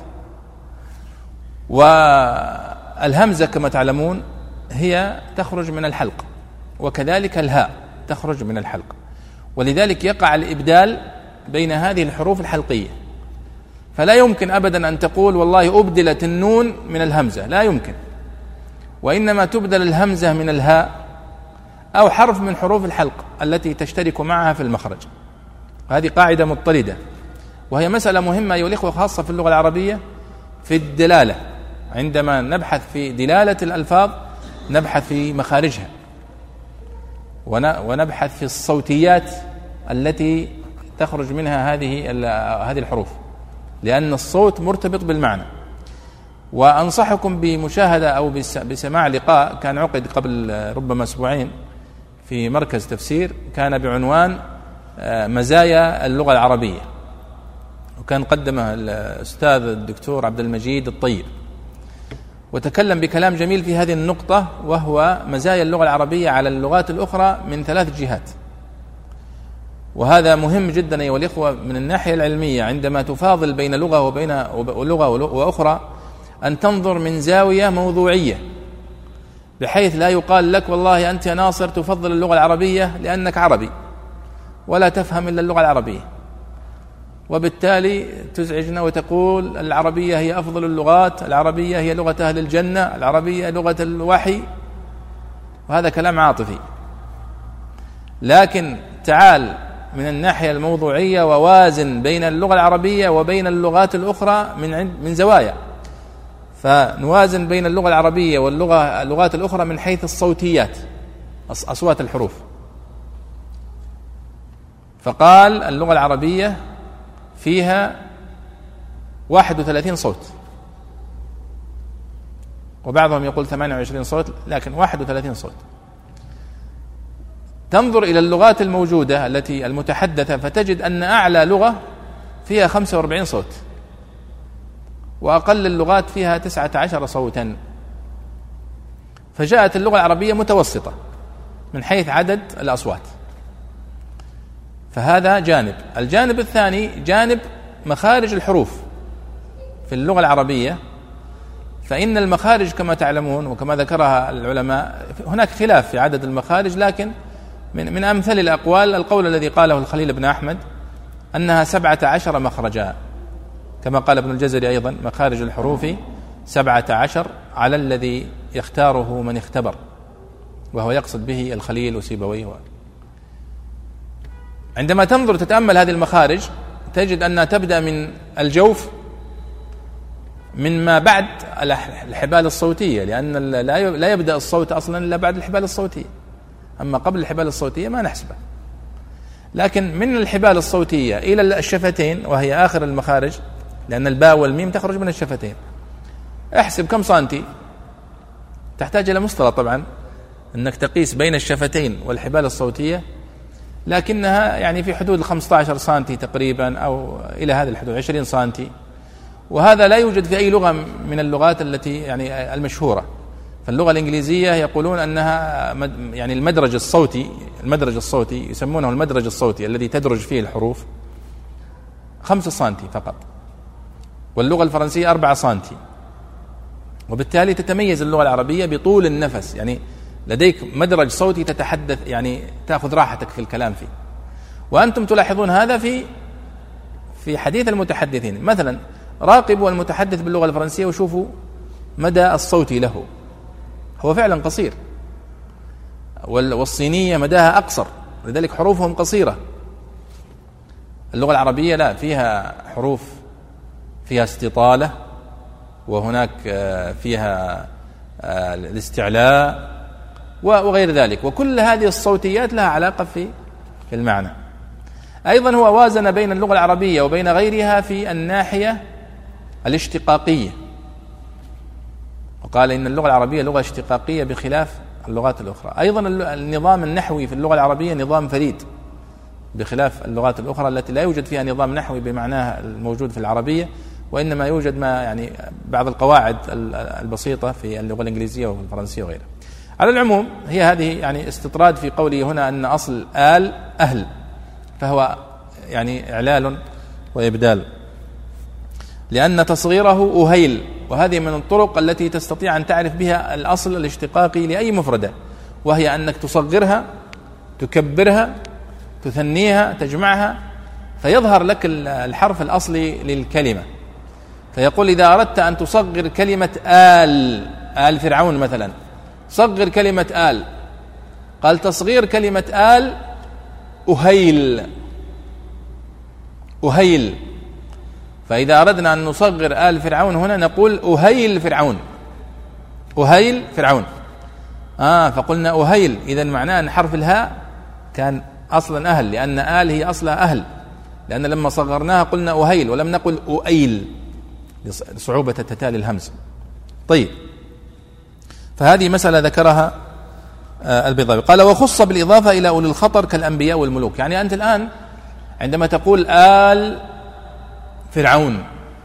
والهمزة كما تعلمون هي تخرج من الحلق، وكذلك الهاء تخرج من الحلق، ولذلك يقع الإبدال بين هذه الحروف الحلقية. فلا يمكن أبدا أن تقول والله أبدلت النون من الهمزة، لا يمكن، وإنما تبدل الهمزة من الهاء أو حرف من حروف الحلق التي تشترك معها في المخرج. هذه قاعدة مضطردة، وهي مسألة مهمة أيها الإخوة، خاصة في اللغة العربية في الدلالة. عندما نبحث في دلالة الألفاظ نبحث في مخارجها، ونبحث في الصوتيات التي تخرج منها هذه هذه الحروف، لأن الصوت مرتبط بالمعنى. وأنصحكم بمشاهدة أو بسماع لقاء كان عقد قبل ربما أسبوعين في مركز تفسير، كان بعنوان مزايا اللغة العربية، وكان قدمه الأستاذ الدكتور عبد المجيد الطيب، وتكلم بكلام جميل في هذه النقطة، وهو مزايا اللغة العربية على اللغات الأخرى من ثلاث جهات. وهذا مهم جدا أيها الإخوة من الناحية العلمية، عندما تفاضل بين لغة وبين لغة وأخرى أن تنظر من زاوية موضوعية، بحيث لا يقال لك والله أنت يا ناصر تفضل اللغة العربية لأنك عربي ولا تفهم إلا اللغة العربية، وبالتالي تزعجنا وتقول العربية هي أفضل اللغات، العربية هي لغة أهل الجنة، العربية لغة الوحي، وهذا كلام عاطفي. لكن تعال من الناحية الموضوعية ووازن بين اللغة العربية وبين اللغات الأخرى من من زوايا، فنوازن بين اللغة العربية واللغة اللغات الأخرى من حيث الصوتيات، أصوات الحروف. فقال اللغة العربية فيها واحد وثلاثين صوت، وبعضهم يقول ثمانية وعشرين صوت، لكن واحد وثلاثين صوت. تنظر إلى اللغات الموجودة التي المتحدثة فتجد أن أعلى لغة فيها خمسة وأربعين صوت، وأقل اللغات فيها تسعة عشر صوتا. فجاءت اللغة العربية متوسطة من حيث عدد الأصوات. فهذا جانب. الجانب الثاني جانب مخارج الحروف في اللغة العربية، فإن المخارج كما تعلمون وكما ذكرها العلماء هناك خلاف في عدد المخارج، لكن من, من أمثل الأقوال القول الذي قاله الخليل بن أحمد أنها سبعة عشر مخرجا، كما قال ابن الجزري أيضا مخارج الحروف سبعة عشر على الذي يختاره من اختبر، وهو يقصد به الخليل وسيبويه. عندما تنظر تتأمل هذه المخارج تجد أنها تبدأ من الجوف من ما بعد الحبال الصوتية، لأن لا يبدأ الصوت أصلا إلا بعد الحبال الصوتية، أما قبل الحبال الصوتية ما نحسبه. لكن من الحبال الصوتية إلى الشفتين وهي آخر المخارج، لأن الباء والميم تخرج من الشفتين، احسب كم سنتي. تحتاج إلى مسطرة طبعا أنك تقيس بين الشفتين والحبال الصوتية، لكنها يعني في حدود خمسة عشر سنتي تقريبا أو إلى هذه الحدود عشرين سنتي، وهذا لا يوجد في أي لغة من اللغات التي يعني المشهورة. فاللغة الإنجليزية يقولون أنها يعني المدرج الصوتي المدرج الصوتي يسمونه المدرج الصوتي الذي تدرج فيه الحروف خمسة سنتي فقط، واللغة الفرنسية أربعة سنتي. وبالتالي تتميز اللغة العربية بطول النفس، يعني لديك مدرج صوتي تتحدث يعني تأخذ راحتك في الكلام فيه. وأنتم تلاحظون هذا في في حديث المتحدثين. مثلا راقبوا المتحدث باللغة الفرنسية وشوفوا مدى الصوت له، هو فعلا قصير، والصينية مداها أقصر، لذلك حروفهم قصيرة. اللغة العربية لا، فيها حروف فيها استطالة، وهناك فيها الاستعلاء وغير ذلك، وكل هذه الصوتيات لها علاقة في في المعنى. أيضا هو وازن بين اللغة العربية وبين غيرها في الناحية الاشتقاقية، وقال إن اللغة العربية لغة اشتقاقية بخلاف اللغات الأخرى. أيضا النظام النحوي في اللغة العربية نظام فريد بخلاف اللغات الأخرى التي لا يوجد فيها نظام نحوي بمعناه الموجود في العربية، وإنما يوجد ما يعني بعض القواعد البسيطة في اللغة الإنجليزية والفرنسية وغيرها. على العموم هي هذه يعني استطراد في قوله هنا أن أصل آل أهل، فهو يعني إعلال وإبدال، لأن تصغيره أهيل، وهذه من الطرق التي تستطيع أن تعرف بها الأصل الاشتقاقي لأي مفردة، وهي أنك تصغرها تكبرها تثنيها تجمعها فيظهر لك الحرف الأصلي للكلمة. فيقول إذا أردت أن تصغر كلمة آل آل فرعون مثلا، صغر كلمة آل، قال تصغير كلمة آل أهيل أهيل. فإذا أردنا أن نصغر آل فرعون هنا نقول أهيل فرعون أهيل فرعون آه فقلنا أهيل، إذن معناه أن حرف الهاء كان أصلا أهل، لأن آل هي أصلها أهل، لأن لما صغرناها قلنا أهيل ولم نقل أؤيل لصعوبة التتالي الهمز. طيب، فهذه مسألة ذكرها البيضاوي. قال وخص بالإضافة إلى أولي الخطر كالأنبياء والملوك. يعني أنت الآن عندما تقول آل فرعون،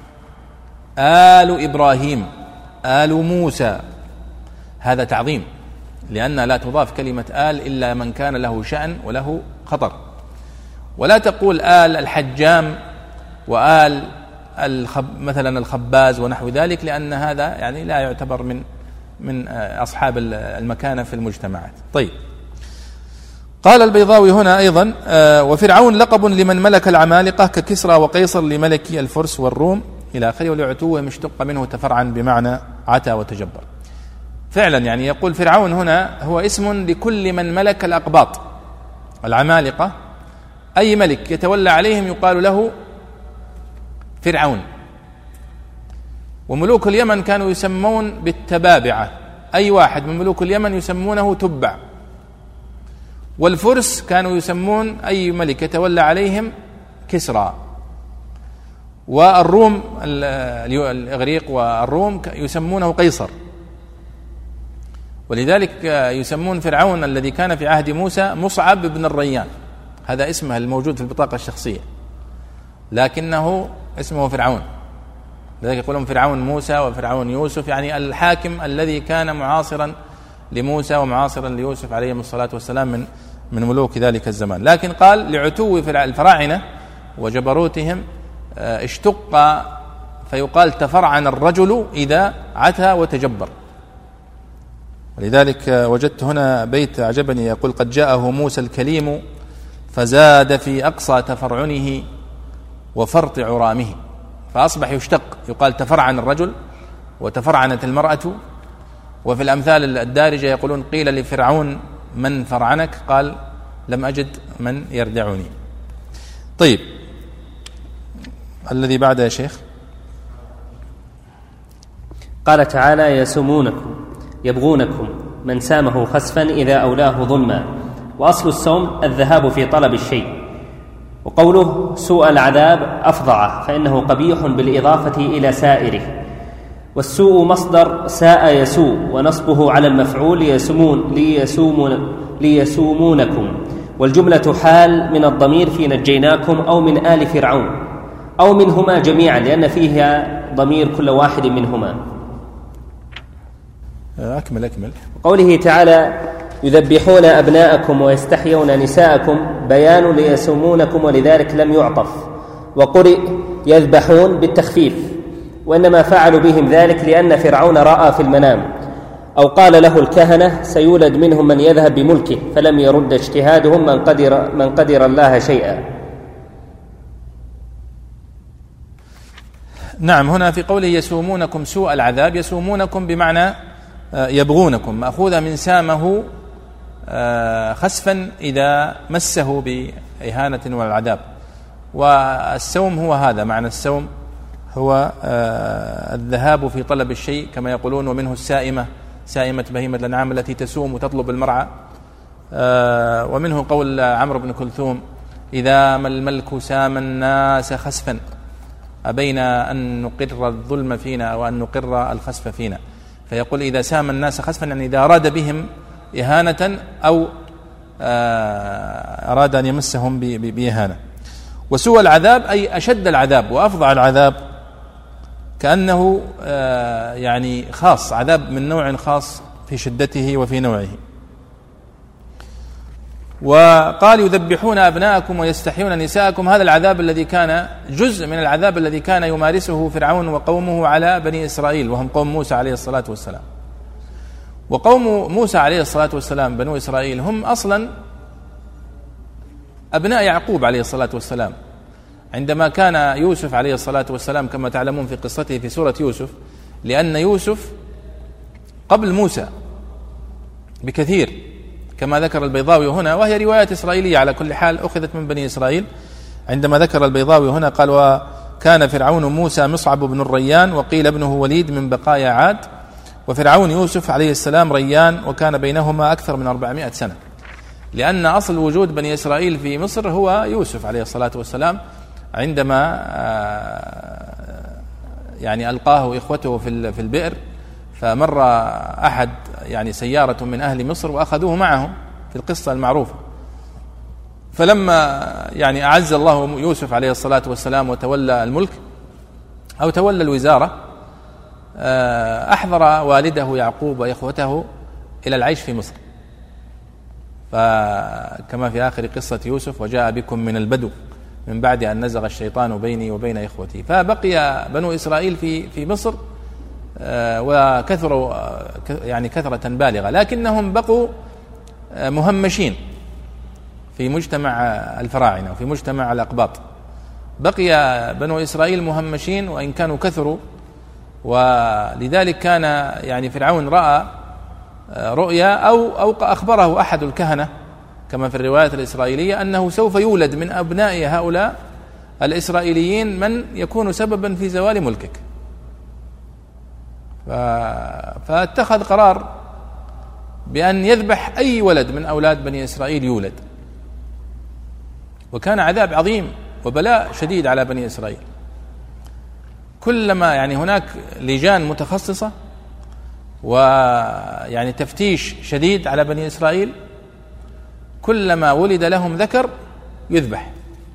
آل إبراهيم، آل موسى، هذا تعظيم، لأن لا تضاف كلمة آل إلا من كان له شأن وله خطر. ولا تقول آل الحجام وآل الخب مثلا الخباز ونحو ذلك، لأن هذا يعني لا يعتبر من من أصحاب المكانة في المجتمعات. طيب، قال البيضاوي هنا أيضا وفرعون لقب لمن ملك العمالقة ككسرى وقيصر لملك الفرس والروم إلى آخره، ولعتوه مشتق منه تفرعا بمعنى عتا وتجبر. فعلا يعني يقول فرعون هنا هو اسم لكل من ملك الأقباط العمالقة، أي ملك يتولى عليهم يقال له فرعون. وملوك اليمن كانوا يسمون بالتبابعة، أي واحد من ملوك اليمن يسمونه تبع. والفرس كانوا يسمون أي ملك يتولى عليهم كسرى. والروم الإغريق والروم يسمونه قيصر. ولذلك يسمون فرعون الذي كان في عهد موسى مصعب بن الريان، هذا اسمه الموجود في البطاقة الشخصية، لكنه اسمه فرعون. لذلك يقولون فرعون موسى وفرعون يوسف، يعني الحاكم الذي كان معاصرا لموسى ومعاصرا ليوسف عليهم الصلاة والسلام من من ملوك ذلك الزمان. لكن قال لعتو الفراعنة وجبروتهم اشتق، فيقال تفرعن الرجل إذا عتى وتجبر. ولذلك وجدت هنا بيت أعجبني يقول: قد جاءه موسى الكليم فزاد في أقصى تفرعنه وفرط عرامه، فأصبح يشتق، يقال تفرعن الرجل وتفرعنت المرأة. وفي الأمثال الدارجة يقولون: قيل لفرعون من فرعنك؟ قال: لم أجد من يردعني. طيب، الذي بعد يا شيخ. قال تعالى: يسومونكم يبغونكم من سامه خسفا إذا أولاه ظلما. وأصل السوم الذهاب في طلب الشيء. وقوله سوء العذاب أفظعه، فإنه قبيح بالإضافة إلى سائره. والسوء مصدر ساء يسوء، ونصبه على المفعول يسمون ليسومون ليسومونكم، والجملة حال من الضمير في نجيناكم أو من آل فرعون أو منهما جميعا، لأن فيها ضمير كل واحد منهما. أكمل أكمل قوله تعالى: يذبحون أبناءكم ويستحيون نساءكم، بيان ليسومونكم، ولذلك لم يعطف. وقرئ يذبحون بالتخفيف، وإنما فعلوا بهم ذلك لأن فرعون رأى في المنام أو قال له الكهنة سيولد منهم من يذهب بملكه، فلم يرد اجتهادهم من قدر, من قدر الله شيئا. نعم، هنا في قوله يسومونكم سوء العذاب، يسومونكم بمعنى يبغونكم، مأخوذة من سامه خسفا إذا مسه بإهانة والعذاب. والسوم هو هذا معنى السوم، هو الذهاب في طلب الشيء كما يقولون. ومنه السائمة، سائمة بهيمة الأنعام التي تسوم وتطلب المرعى. ومنه قول عمرو بن كلثوم: إذا ما الملك سام الناس خسفا أبينا أن نقر الظلم فينا أو أن نقر الخسف فينا. فيقول إذا سام الناس خسفا، يعني إذا أراد بهم إهانة أو أراد أن يمسهم بإهانة. وسوء العذاب أي أشد العذاب وأفظع العذاب، كأنه يعني خاص، عذاب من نوع خاص في شدته وفي نوعه. وقال يذبحون أبناءكم ويستحيون نساءكم، هذا العذاب الذي كان جزء من العذاب الذي كان يمارسه فرعون وقومه على بني إسرائيل، وهم قوم موسى عليه الصلاة والسلام. وقوم موسى عليه الصلاة والسلام بنو إسرائيل هم أصلا أبناء يعقوب عليه الصلاة والسلام. عندما كان يوسف عليه الصلاة والسلام كما تعلمون في قصته في سورة يوسف، لأن يوسف قبل موسى بكثير كما ذكر البيضاوي هنا، وهي رواية إسرائيلية على كل حال أخذت من بني إسرائيل. عندما ذكر البيضاوي هنا قال: وكان فرعون موسى مصعب بن الريان، وقيل ابنه وليد من بقايا عاد، وفرعون يوسف عليه السلام ريان، وكان بينهما أكثر من أربعمائة سنة. لأن أصل وجود بني إسرائيل في مصر هو يوسف عليه الصلاة والسلام، عندما يعني ألقاه إخوته في البئر، فمر أحد يعني سيارة من أهل مصر وأخذوه معهم في القصة المعروفة. فلما يعني أعز الله يوسف عليه الصلاة والسلام وتولى الملك أو تولى الوزارة، أحضر والده يعقوب وإخوته إلى العيش في مصر، فكما في آخر قصة يوسف: وجاء بكم من البدو من بعد أن نزغ الشيطان بيني وبين إخوتي. فبقي بنو إسرائيل في في مصر وكثروا يعني كثرة بالغة، لكنهم بقوا مهمشين في مجتمع الفراعنة وفي مجتمع الأقباط. بقي بنو إسرائيل مهمشين وإن كانوا كثروا. ولذلك كان يعني فرعون رأى رؤيا أو أو أخبره أحد الكهنة كما في الروايات الإسرائيلية أنه سوف يولد من أبناء هؤلاء الإسرائيليين من يكون سببا في زوال ملكك. فاتخذ قرار بأن يذبح أي ولد من أولاد بني إسرائيل يولد. وكان عذاب عظيم وبلاء شديد على بني إسرائيل. كلما يعني هناك لجان متخصصة ويعني تفتيش شديد على بني إسرائيل، كلما ولد لهم ذكر يذبح،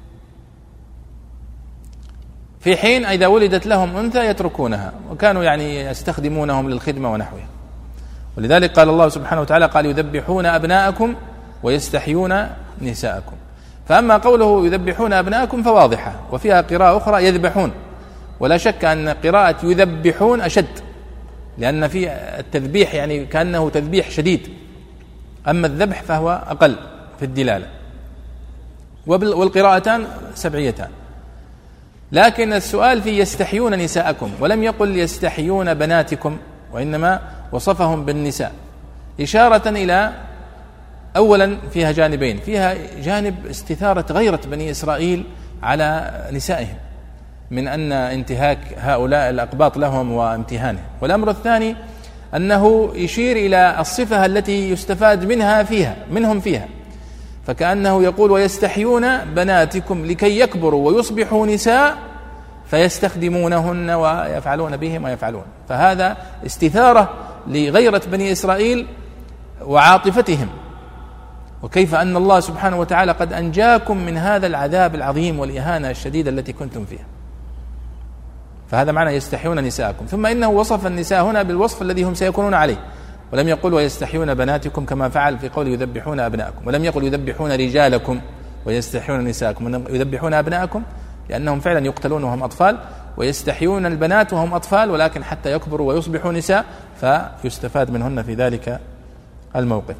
في حين إذا ولدت لهم أنثى يتركونها، وكانوا يعني يستخدمونهم للخدمة ونحوها. ولذلك قال الله سبحانه وتعالى قال يذبحون أبناءكم ويستحيون نساءكم. فأما قوله يذبحون أبناءكم فواضحة، وفيها قراءة أخرى يذبحون، ولا شك أن قراءة يذبحون أشد، لأن في التذبيح يعني كأنه تذبيح شديد، أما الذبح فهو أقل في الدلالة، والقراءتان سبعيتان. لكن السؤال في يستحيون نساءكم، ولم يقل يستحيون بناتكم، وإنما وصفهم بالنساء، إشارة إلى أولا فيها جانبين، فيها جانب استثارة غيرة بني إسرائيل على نسائهم من أن انتهاك هؤلاء الأقباط لهم وامتهانهم، والأمر الثاني أنه يشير إلى الصفة التي يستفاد منها فيها منهم فيها، فكأنه يقول ويستحيون بناتكم لكي يكبروا ويصبحوا نساء فيستخدمونهن ويفعلون بهم ويفعلون. فهذا استثارة لغيرة بني إسرائيل وعاطفتهم، وكيف أن الله سبحانه وتعالى قد أنجاكم من هذا العذاب العظيم والإهانة الشديدة التي كنتم فيها. فهذا معنى يستحيون نساءكم. ثم إنه وصف النساء هنا بالوصف الذي هم سيكونون عليه، ولم يقل ويستحيون بناتكم كما فعل في قول يذبحون أبناءكم، ولم يقل يذبحون رجالكم ويستحيون نساءكم، يذبحون أبناءكم لأنهم فعلا يقتلون وهم أطفال، ويستحيون البنات وهم أطفال، ولكن حتى يكبروا ويصبحوا نساء فيستفاد منهن في ذلك الموقف.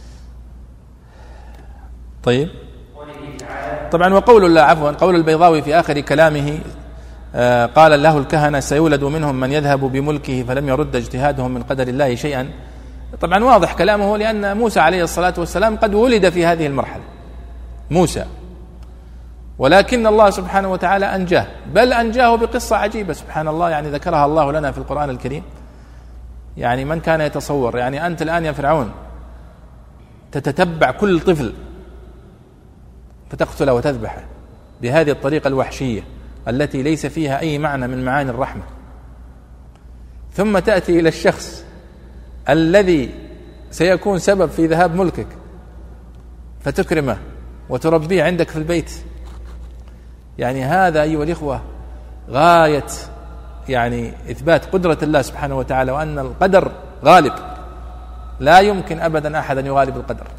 طيب، طبعا وقول الله عفوا قول البيضاوي في آخر كلامه آه قال له الكهنة سيولد منهم من يذهب بملكه فلم يرد اجتهادهم من قدر الله شيئا. طبعا واضح كلامه، لأن موسى عليه الصلاة والسلام قد ولد في هذه المرحلة، موسى، ولكن الله سبحانه وتعالى أنجاه، بل أنجاه بقصة عجيبة سبحان الله، يعني ذكرها الله لنا في القرآن الكريم. يعني من كان يتصور، يعني أنت الآن يا فرعون تتتبع كل طفل فتقتله وتذبحه بهذه الطريقة الوحشية التي ليس فيها أي معنى من معاني الرحمة، ثم تأتي إلى الشخص الذي سيكون سبب في ذهاب ملكك فتكرمه وتربيه عندك في البيت. يعني هذا أيها الإخوة غاية يعني إثبات قدرة الله سبحانه وتعالى، وأن القدر غالب، لا يمكن أبدا أحد أن يغالب القدر.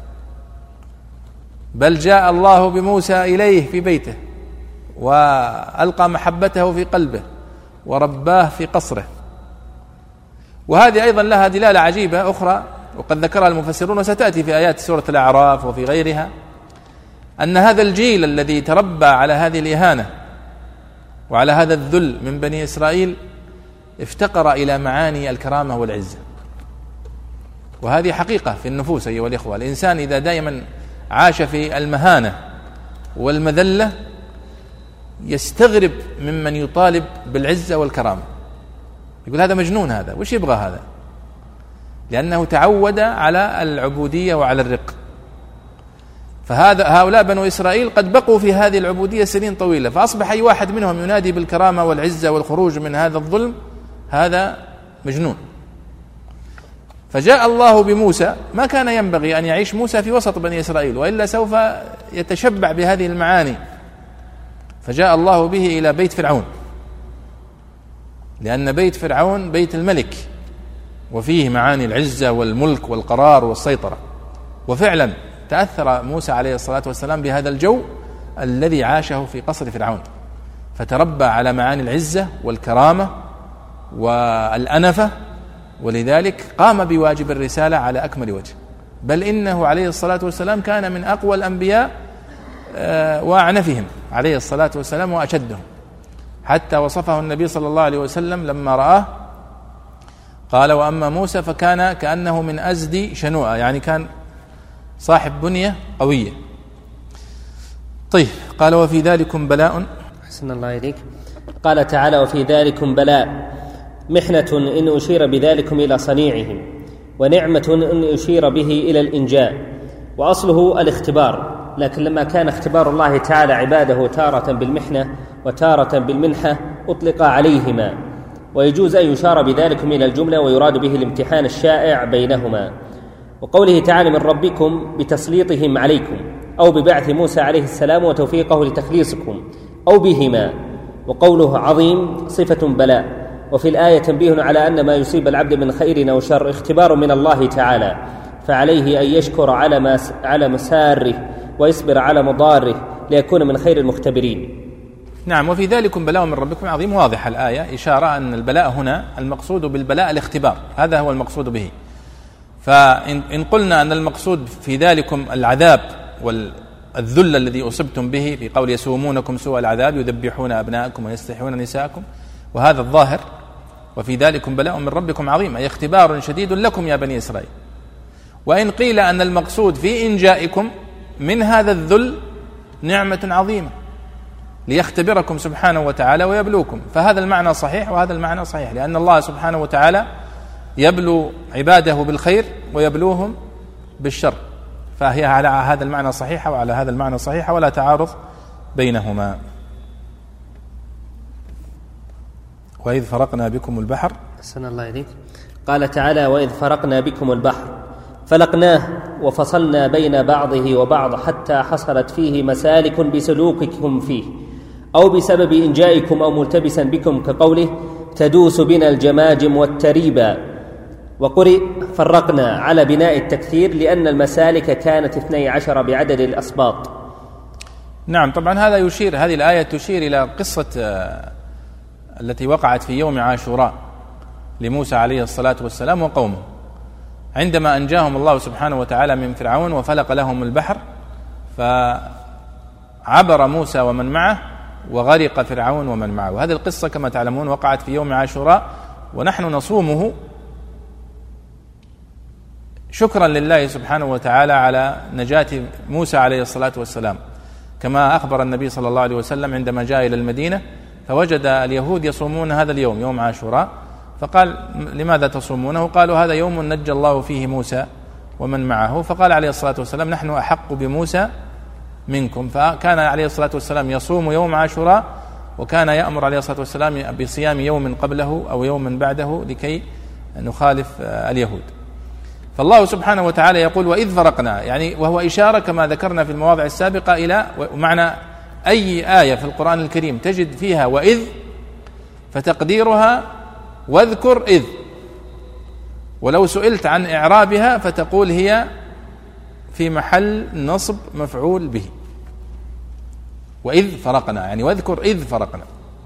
بل جاء الله بموسى إليه في بيته وألقى محبته في قلبه ورباه في قصره. وهذه أيضا لها دلالة عجيبة أخرى وقد ذكرها المفسرون وستأتي في آيات سورة الأعراف وفي غيرها، أن هذا الجيل الذي تربى على هذه الإهانة وعلى هذا الذل من بني إسرائيل افتقر إلى معاني الكرامة والعزة. وهذه حقيقة في النفوس أيها الإخوة، الإنسان إذا دائما عاش في المهانة والمذلة يستغرب ممن يطالب بالعزة والكرامة، يقول هذا مجنون، هذا وش يبغى هذا، لأنه تعود على العبودية وعلى الرق. فهذا هؤلاء بنو إسرائيل قد بقوا في هذه العبودية سنين طويلة، فأصبح أي واحد منهم ينادي بالكرامة والعزة والخروج من هذا الظلم هذا مجنون. فجاء الله بموسى، ما كان ينبغي أن يعيش موسى في وسط بني إسرائيل، وإلا سوف يتشبع بهذه المعاني. فجاء الله به إلى بيت فرعون، لأن بيت فرعون بيت الملك وفيه معاني العزة والملك والقرار والسيطرة. وفعلا تأثر موسى عليه الصلاة والسلام بهذا الجو الذي عاشه في قصر فرعون، فتربى على معاني العزة والكرامة والأنفة، ولذلك قام بواجب الرسالة على أكمل وجه. بل إنه عليه الصلاة والسلام كان من أقوى الأنبياء وأعنفهم عليه الصلاة والسلام وأشدهم، حتى وصفه النبي صلى الله عليه وسلم لما رآه قال وأما موسى فكان كأنه من أزد شنوءة، يعني كان صاحب بنية قوية. طيب، قال وفي ذلكم بلاء. أحسن الله إليك. قال تعالى وفي ذلكم بلاء، محنة إن أشير بذلكم إلى صنيعهم، ونعمة إن أشير به إلى الإنجاء، وأصله الاختبار، لكن لما كان اختبار الله تعالى عباده تارة بالمحنة وتارة بالمنحة أطلق عليهما، ويجوز أن يشار بذلك من الجملة ويراد به الامتحان الشائع بينهما. وقوله تعالى من ربكم بتسليطهم عليكم أو ببعث موسى عليه السلام وتوفيقه لتخليصكم أو بهما. وقوله عظيم صفة بلاء. وفي الآية تنبيه على أن ما يصيب العبد من خير أو شر اختبار من الله تعالى، فعليه أن يشكر على على مساره ويصبر على مضاره ليكون من خير المختبرين. نعم. وفي ذلكم بلاء من ربكم عظيم، واضحة الآية إشارة أن البلاء هنا المقصود بالبلاء الاختبار، هذا هو المقصود به. فإن قلنا أن المقصود في ذلكم العذاب والذل الذي أصبتم به في قول يسومونكم سوء العذاب يذبحون أبناءكم ويستحيون نساءكم، وهذا الظاهر، وفي ذلكم بلاء من ربكم عظيم أي اختبار شديد لكم يا بني إسرائيل. وإن قيل أن المقصود في إنجائكم من هذا الذل نعمة عظيمة ليختبركم سبحانه وتعالى ويبلوكم، فهذا المعنى صحيح وهذا المعنى صحيح، لأن الله سبحانه وتعالى يبلو عباده بالخير ويبلوهم بالشر، فهي على هذا المعنى صحيحة وعلى هذا المعنى صحيحة ولا تعارض بينهما. وإذ فرقنا بكم البحر. أحسن الله إليك. قال تعالى وإذ فرقنا بكم البحر فلقناه وفصلنا بين بعضه وبعض حتى حصلت فيه مسالك بسلوككم فيه أو بسبب إنجائكم أو ملتبسا بكم كقوله تدوس بنا الجماجم والتريبا. وقرئ فرقنا على بناء التكثير لأن المسالك كانت اثني عشر بعدد الأسباط. نعم. طبعا هذا يشير، هذه الآية تشير إلى قصة التي وقعت في يوم عاشوراء لموسى عليه الصلاة والسلام وقومه، عندما أنجاهم الله سبحانه وتعالى من فرعون وفلق لهم البحر، فعبر موسى ومن معه وغرق فرعون ومن معه. وهذه القصة كما تعلمون وقعت في يوم عاشوراء، ونحن نصومه شكرا لله سبحانه وتعالى على نجاة موسى عليه الصلاة والسلام، كما أخبر النبي صلى الله عليه وسلم عندما جاء إلى المدينة فوجد اليهود يصومون هذا اليوم يوم عاشوراء، فقال لماذا تصومونه؟ قالوا هذا يوم نجى الله فيه موسى ومن معه، فقال عليه الصلاة والسلام نحن أحق بموسى منكم. فكان عليه الصلاة والسلام يصوم يوم عاشوراء، وكان يأمر عليه الصلاة والسلام بصيام يوم قبله أو يوم بعده لكي نخالف اليهود. فالله سبحانه وتعالى يقول وإذ فرقنا، يعني وهو إشارة كما ذكرنا في المواضع السابقة إلى معنى أي آية في القرآن الكريم تجد فيها وإذ فتقديرها واذكر إذ، ولو سئلت عن إعرابها فتقول هي في محل نصب مفعول به. وإذ فرقنا يعني واذكر إذ فرقنا.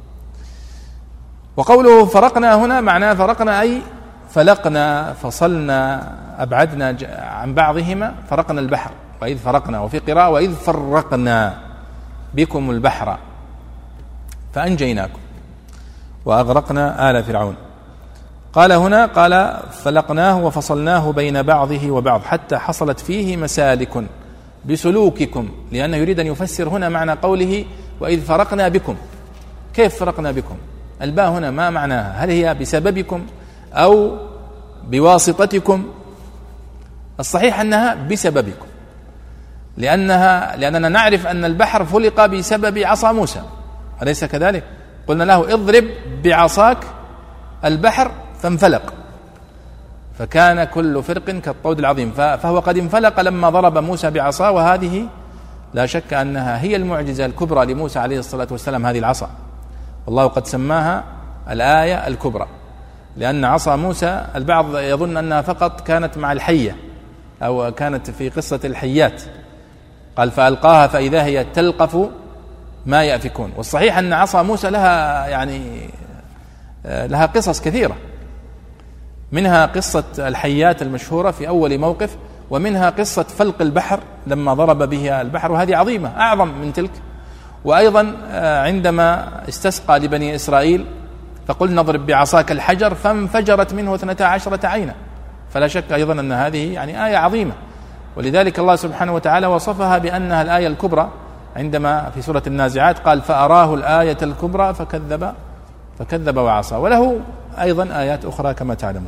وقوله فرقنا هنا معناه فرقنا أي فلقنا، فصلنا، أبعدنا عن بعضهما، فرقنا البحر. وإذ فرقنا، وفي قراءة وإذ فرقنا بكم البحر فأنجيناكم وأغرقنا آل فرعون. قال هنا قال فلقناه وفصلناه بين بعضه وبعض حتى حصلت فيه مسالك بسلوككم، لأنه يريد أن يفسر هنا معنى قوله وإذ فرقنا بكم. كيف فرقنا بكم؟ الباء هنا ما معناها؟ هل هي بسببكم أو بواسطتكم؟ الصحيح أنها بسببكم، لأنها لأننا نعرف أن البحر فلق بسبب عصا موسى، أليس كذلك؟ قلنا له اضرب بعصاك البحر فانفلق، فكان كل فرق كالطود العظيم، فهو قد انفلق لما ضرب موسى بعصاه، وهذه لا شك أنها هي المعجزة الكبرى لموسى عليه الصلاة والسلام، هذه العصا، والله قد سماها الآية الكبرى، لأن عصا موسى البعض يظن أنها فقط كانت مع الحية أو كانت في قصة الحيات، قال فألقاها فإذا هي تلقف ما يأفكون. والصحيح أن عصا موسى لها يعني لها قصص كثيرة، منها قصة الحيات المشهورة في أول موقف، ومنها قصة فلق البحر لما ضرب بها البحر، وهذه عظيمة أعظم من تلك. وأيضا عندما استسقى لبني إسرائيل فقل نضرب بعصاك الحجر فانفجرت منه اثنتا عشرة عينا، فلا شك أيضا أن هذه يعني آية عظيمة، ولذلك الله سبحانه وتعالى وصفها بأنها الآية الكبرى عندما في سورة النازعات قال فأراه الآية الكبرى فكذب فكذب وعصى. وله أيضا آيات أخرى كما تعلمون.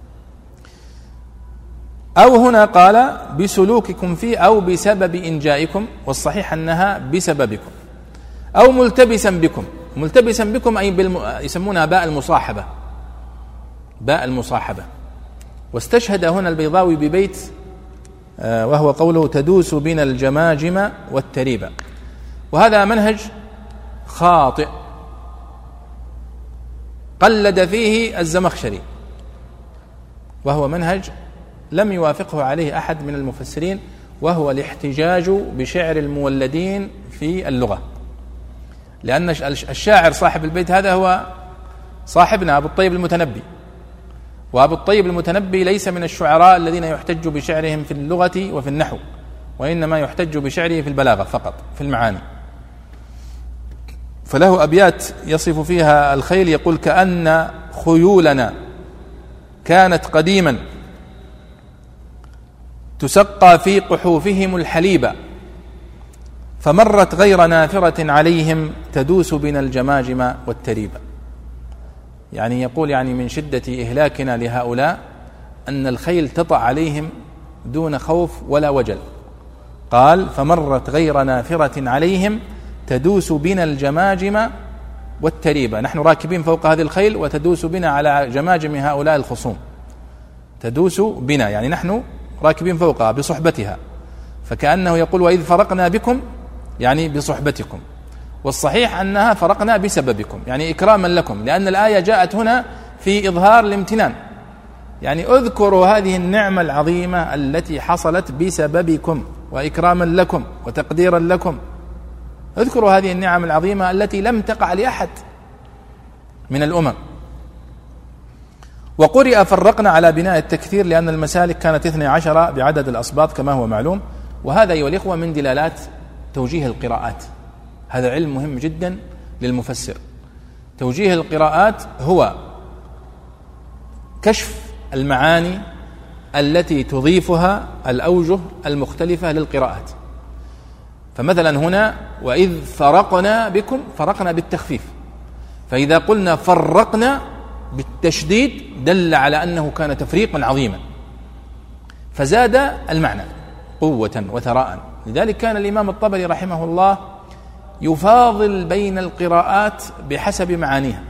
أو هنا قال بسلوككم فيه أو بسبب إنجائكم، والصحيح أنها بسببكم، أو ملتبسا بكم. ملتبسا بكم أي بالم... يسمونها باء المصاحبة، باء المصاحبة. واستشهد هنا البيضاوي ببيت وهو قوله تدوس بنا الجماجم والتريبة، وهذا منهج خاطئ قلد فيه الزمخشري، وهو منهج لم يوافقه عليه أحد من المفسرين، وهو الاحتجاج بشعر المولدين في اللغة. لأن الشاعر صاحب البيت هذا هو صاحبنا أبو الطيب المتنبي، وأبو الطيب المتنبي ليس من الشعراء الذين يحتج بشعرهم في اللغة وفي النحو، وإنما يحتج بشعره في البلاغة فقط، في المعاني. فله أبيات يصف فيها الخيل، يقول كأن خيولنا كانت قديما تسقى في قحوفهم الحليب، فمرت غير نافرة عليهم تدوس بنا الجماجم والتريب. يعني يقول يعني من شدة إهلاكنا لهؤلاء أن الخيل تطأ عليهم دون خوف ولا وجل. قال فمرت غير نافرة عليهم تدوس بنا الجماجم والتريبة، نحن راكبين فوق هذه الخيل وتدوس بنا على جماجم هؤلاء الخصوم، تدوس بنا يعني نحن راكبين فوقها بصحبتها، فكأنه يقول وإذ فرقنا بكم يعني بصحبتكم، والصحيح أنها فرقنا بسببكم يعني إكراما لكم، لأن الآية جاءت هنا في إظهار الامتنان، يعني اذكروا هذه النعمة العظيمة التي حصلت بسببكم وإكراما لكم وتقديرا لكم، اذكروا هذه النعم العظيمة التي لم تقع لأحد من الأمم. وقرئ فرقنا على بناء التكثير لأن المسالك كانت اثني عشر بعدد الأصباط كما هو معلوم، وهذا أيها الإخوة من دلالات توجيه القراءات، هذا علم مهم جدا للمفسر. توجيه القراءات هو كشف المعاني التي تضيفها الأوجه المختلفة للقراءات. فمثلا هنا وإذ فرقنا بكم، فرقنا بالتخفيف، فإذا قلنا فرقنا بالتشديد دل على أنه كان تفريقا عظيما، فزاد المعنى قوة وثراء. لذلك كان الإمام الطبري رحمه الله يفاضل بين القراءات بحسب معانيها،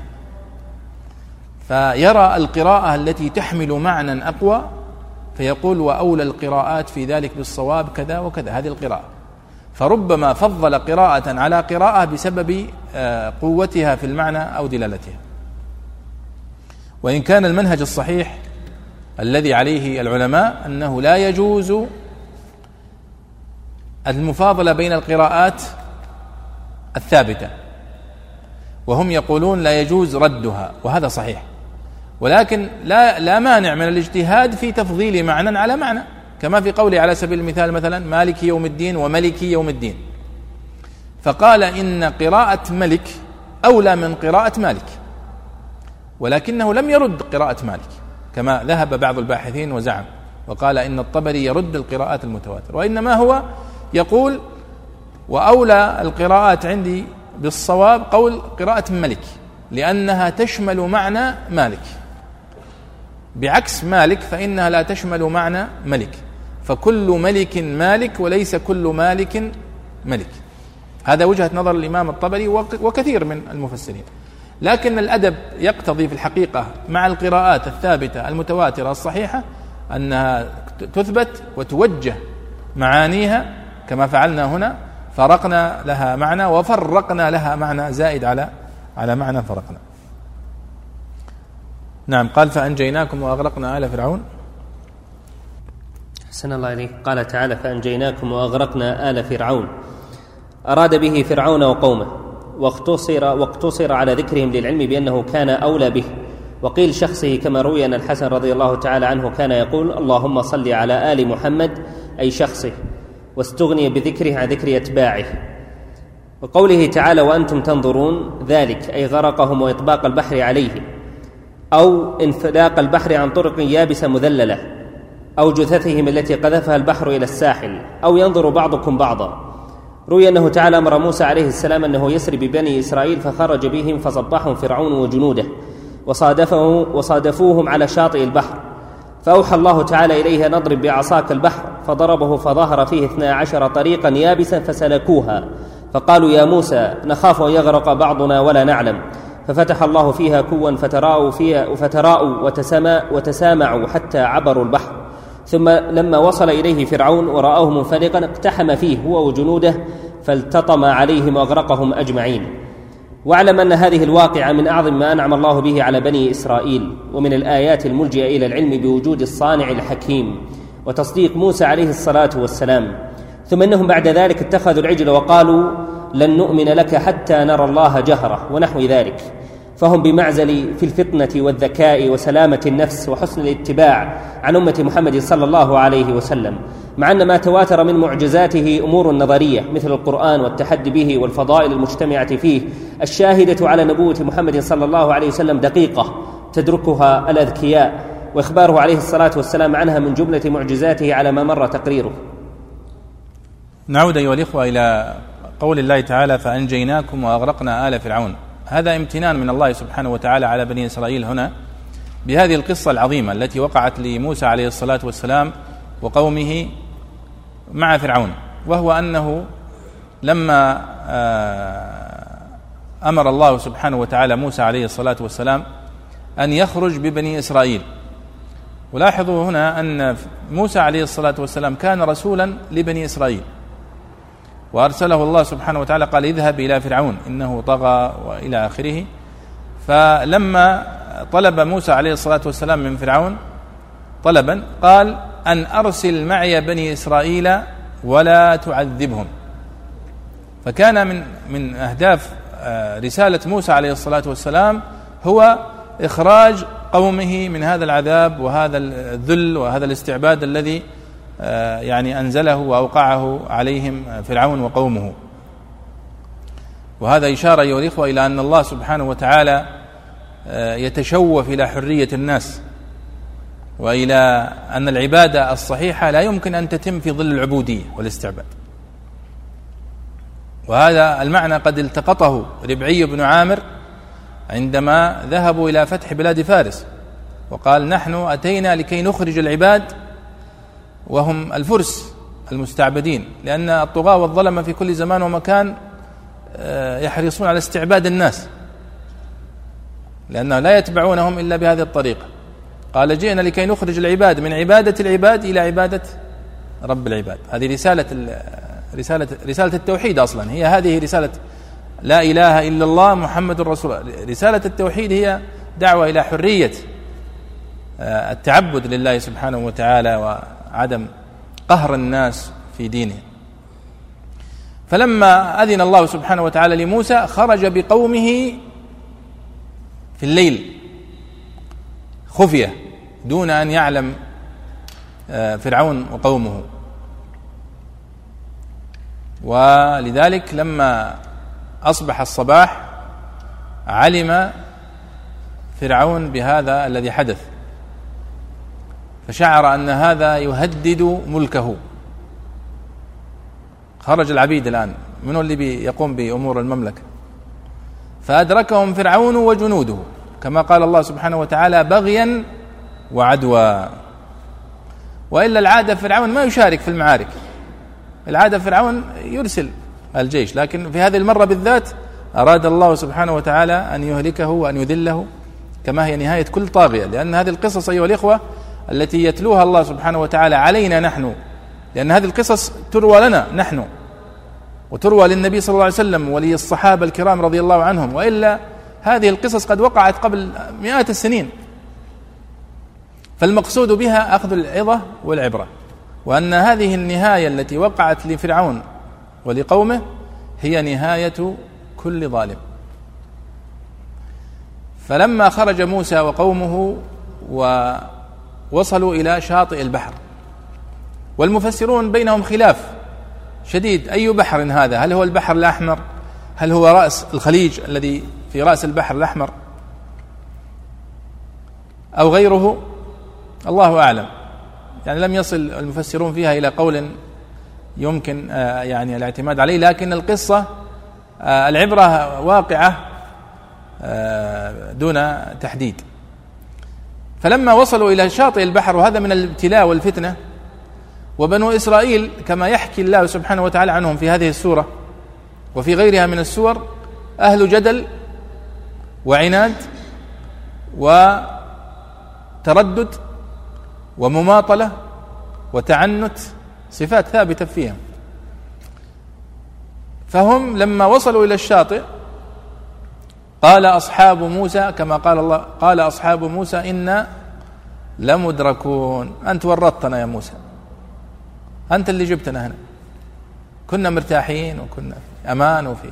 فيرى القراءة التي تحمل معنى أقوى فيقول وأولى القراءات في ذلك بالصواب كذا وكذا، هذه القراءة، فربما فضل قراءة على قراءة بسبب قوتها في المعنى أو دلالتها. وإن كان المنهج الصحيح الذي عليه العلماء أنه لا يجوز المفاضلة بين القراءات الثابتة، وهم يقولون لا يجوز ردها، وهذا صحيح، ولكن لا, لا مانع من الاجتهاد في تفضيل معنى على معنى، كما في قوله على سبيل المثال مثلا مالك يوم الدين وملك يوم الدين، فقال إن قراءة ملك أولى من قراءة مالك، ولكنه لم يرد قراءة مالك كما ذهب بعض الباحثين وزعم، وقال إن الطبري يرد القراءات المتواترة، وإنما هو يقول وأولى القراءات عندي بالصواب قول قراءة ملك لأنها تشمل معنى مالك، بعكس مالك فإنها لا تشمل معنى ملك، فكل ملك مالك وليس كل مالك ملك. هذا وجهة نظر الإمام الطبري وكثير من المفسرين. لكن الأدب يقتضي في الحقيقة مع القراءات الثابتة المتواترة الصحيحة أنها تثبت وتوجه معانيها كما فعلنا هنا، فرقنا لها معنى وفرقنا لها معنى زائد على على معنى فرقنا. نعم. قال فأنجيناكم وأغرقنا آل فرعون. حسن الله عليك. قال تعالى فأنجيناكم وأغرقنا آل فرعون، أراد به فرعون وقومه، واقتصر, واقتصر على ذكرهم للعلم بأنه كان أولى به. وقيل شخصه كما روي أن الحسن رضي الله تعالى عنه كان يقول اللهم صل على آل محمد أي شخصه، واستغني بذكره عن ذكر أتباعه. وقوله تعالى وأنتم تنظرون ذلك أي غرقهم وإطباق البحر عليه، أو انفلاق البحر عن طرق يابسة مذللة، أو جثثهم التي قذفها البحر إلى الساحل، أو ينظر بعضكم بعضا. روي أنه تعالى أمر موسى عليه السلام أنه يسري ببني إسرائيل فخرج بهم فصبحهم فرعون وجنوده وصادفه وصادفوهم على شاطئ البحر، فأوحى الله تعالى إليه نضرب بعصاك البحر، فضربه فظهر فيه اثنا عشر طريقا يابسا فسلكوها، فقالوا يا موسى نخاف أن يغرق بعضنا ولا نعلم، ففتح الله فيها كوا فتراءوا فيها فتراءوا وتسامعوا حتى عبروا البحر، ثم لما وصل إليه فرعون ورآه منفلقا اقتحم فيه هو وجنوده فالتطم عليهم وأغرقهم أجمعين. واعلم أن هذه الواقعة من أعظم ما أنعم الله به على بني إسرائيل، ومن الآيات الملجئة إلى العلم بوجود الصانع الحكيم وتصديق موسى عليه الصلاة والسلام. ثم إنهم بعد ذلك اتخذوا العجل وقالوا لن نؤمن لك حتى نرى الله جهرة ونحو ذلك، فهم بمعزل في الفطنة والذكاء وسلامة النفس وحسن الاتباع عن أمة محمد صلى الله عليه وسلم، مع أن ما تواتر من معجزاته أمور نظرية مثل القرآن والتحدي به والفضائل المجتمعة فيه الشاهدة على نبوة محمد صلى الله عليه وسلم دقيقة تدركها الأذكياء، وإخباره عليه الصلاة والسلام عنها من جملة معجزاته على ما مر تقريره. نعود أيها الإخوة إلى قول الله تعالى فأنجيناكم وأغرقنا آل فرعون. هذا امتنان من الله سبحانه وتعالى على بني إسرائيل هنا بهذه القصة العظيمة التي وقعت لموسى عليه الصلاة والسلام وقومه مع فرعون، وهو أنه لما أمر الله سبحانه وتعالى موسى عليه الصلاة والسلام أن يخرج ببني إسرائيل. ولاحظوا هنا أن موسى عليه الصلاة والسلام كان رسولا لبني إسرائيل، وأرسله الله سبحانه وتعالى قال اذهب إلى فرعون إنه طغى وإلى آخره. فلما طلب موسى عليه الصلاة والسلام من فرعون طلبا قال أن أرسل معي بني إسرائيل ولا تعذبهم. فكان من من أهداف رسالة موسى عليه الصلاة والسلام هو إخراج قومه من هذا العذاب وهذا الذل وهذا الاستعباد الذي يعني أنزله وأوقعه عليهم فرعون وقومه. وهذا إشارة أيها الإخوة إلى أن الله سبحانه وتعالى يتشوف إلى حرية الناس، وإلى أن العبادة الصحيحة لا يمكن أن تتم في ظل العبودية والاستعباد. وهذا المعنى قد التقطه ربعي بن عامر عندما ذهبوا إلى فتح بلاد فارس، وقال نحن أتينا لكي نخرج العباد وهم الفرس المستعبدين، لأن الطغاة والظلمة في كل زمان ومكان يحرصون على استعباد الناس لأنه لا يتبعونهم إلا بهذه الطريقة. قال جئنا لكي نخرج العباد من عبادة العباد إلى عبادة رب العباد. هذه رسالة رسالة رسالة التوحيد أصلا، هي هذه رسالة لا إله إلا الله محمد رسول الله. رسالة التوحيد هي دعوة إلى حرية التعبد لله سبحانه وتعالى وعدم قهر الناس في دينه. فلما أذن الله سبحانه وتعالى لموسى خرج بقومه في الليل خفية دون أن يعلم فرعون وقومه. ولذلك لما أصبح الصباح علم فرعون بهذا الذي حدث، فشعر أن هذا يهدد ملكه. خرج العبيد الآن، من اللي بيقوم بأمور المملكة؟ فأدركهم فرعون وجنوده كما قال الله سبحانه وتعالى بغيا وعدوى. وإلا العادة فرعون ما يشارك في المعارك، العادة فرعون يرسل الجيش، لكن في هذه المرة بالذات أراد الله سبحانه وتعالى أن يهلكه وأن يذله كما هي نهاية كل طاغية. لأن هذه القصص أيها الإخوة التي يتلوها الله سبحانه وتعالى علينا نحن، لأن هذه القصص تروى لنا نحن وتروى للنبي صلى الله عليه وسلم وللصحابة الكرام رضي الله عنهم، وإلا هذه القصص قد وقعت قبل مئات السنين. فالمقصود بها أخذ العظة والعبرة، وأن هذه النهاية التي وقعت لفرعون ولقومه هي نهاية كل ظالم. فلما خرج موسى وقومه ووصلوا إلى شاطئ البحر، والمفسرون بينهم خلاف شديد، أي بحر هذا؟ هل هو البحر الأحمر؟ هل هو رأس الخليج الذي في رأس البحر الأحمر أو غيره؟ الله أعلم. يعني لم يصل المفسرون فيها إلى قول يمكن يعني الاعتماد عليه، لكن القصة العبرة واقعة دون تحديد. فلما وصلوا إلى شاطئ البحر، وهذا من الابتلاء والفتنة، وبنو إسرائيل كما يحكي الله سبحانه وتعالى عنهم في هذه السورة وفي غيرها من السور أهل جدل وعناد وتردد ومماطلة وتعنت، صفات ثابتة فيهم. فهم لما وصلوا إلى الشاطئ قال أصحاب موسى كما قال الله، قال أصحاب موسى إنا لمدركون، أنت ورطتنا يا موسى، أنت اللي جبتنا هنا، كنا مرتاحين وكنا في أمان وفي.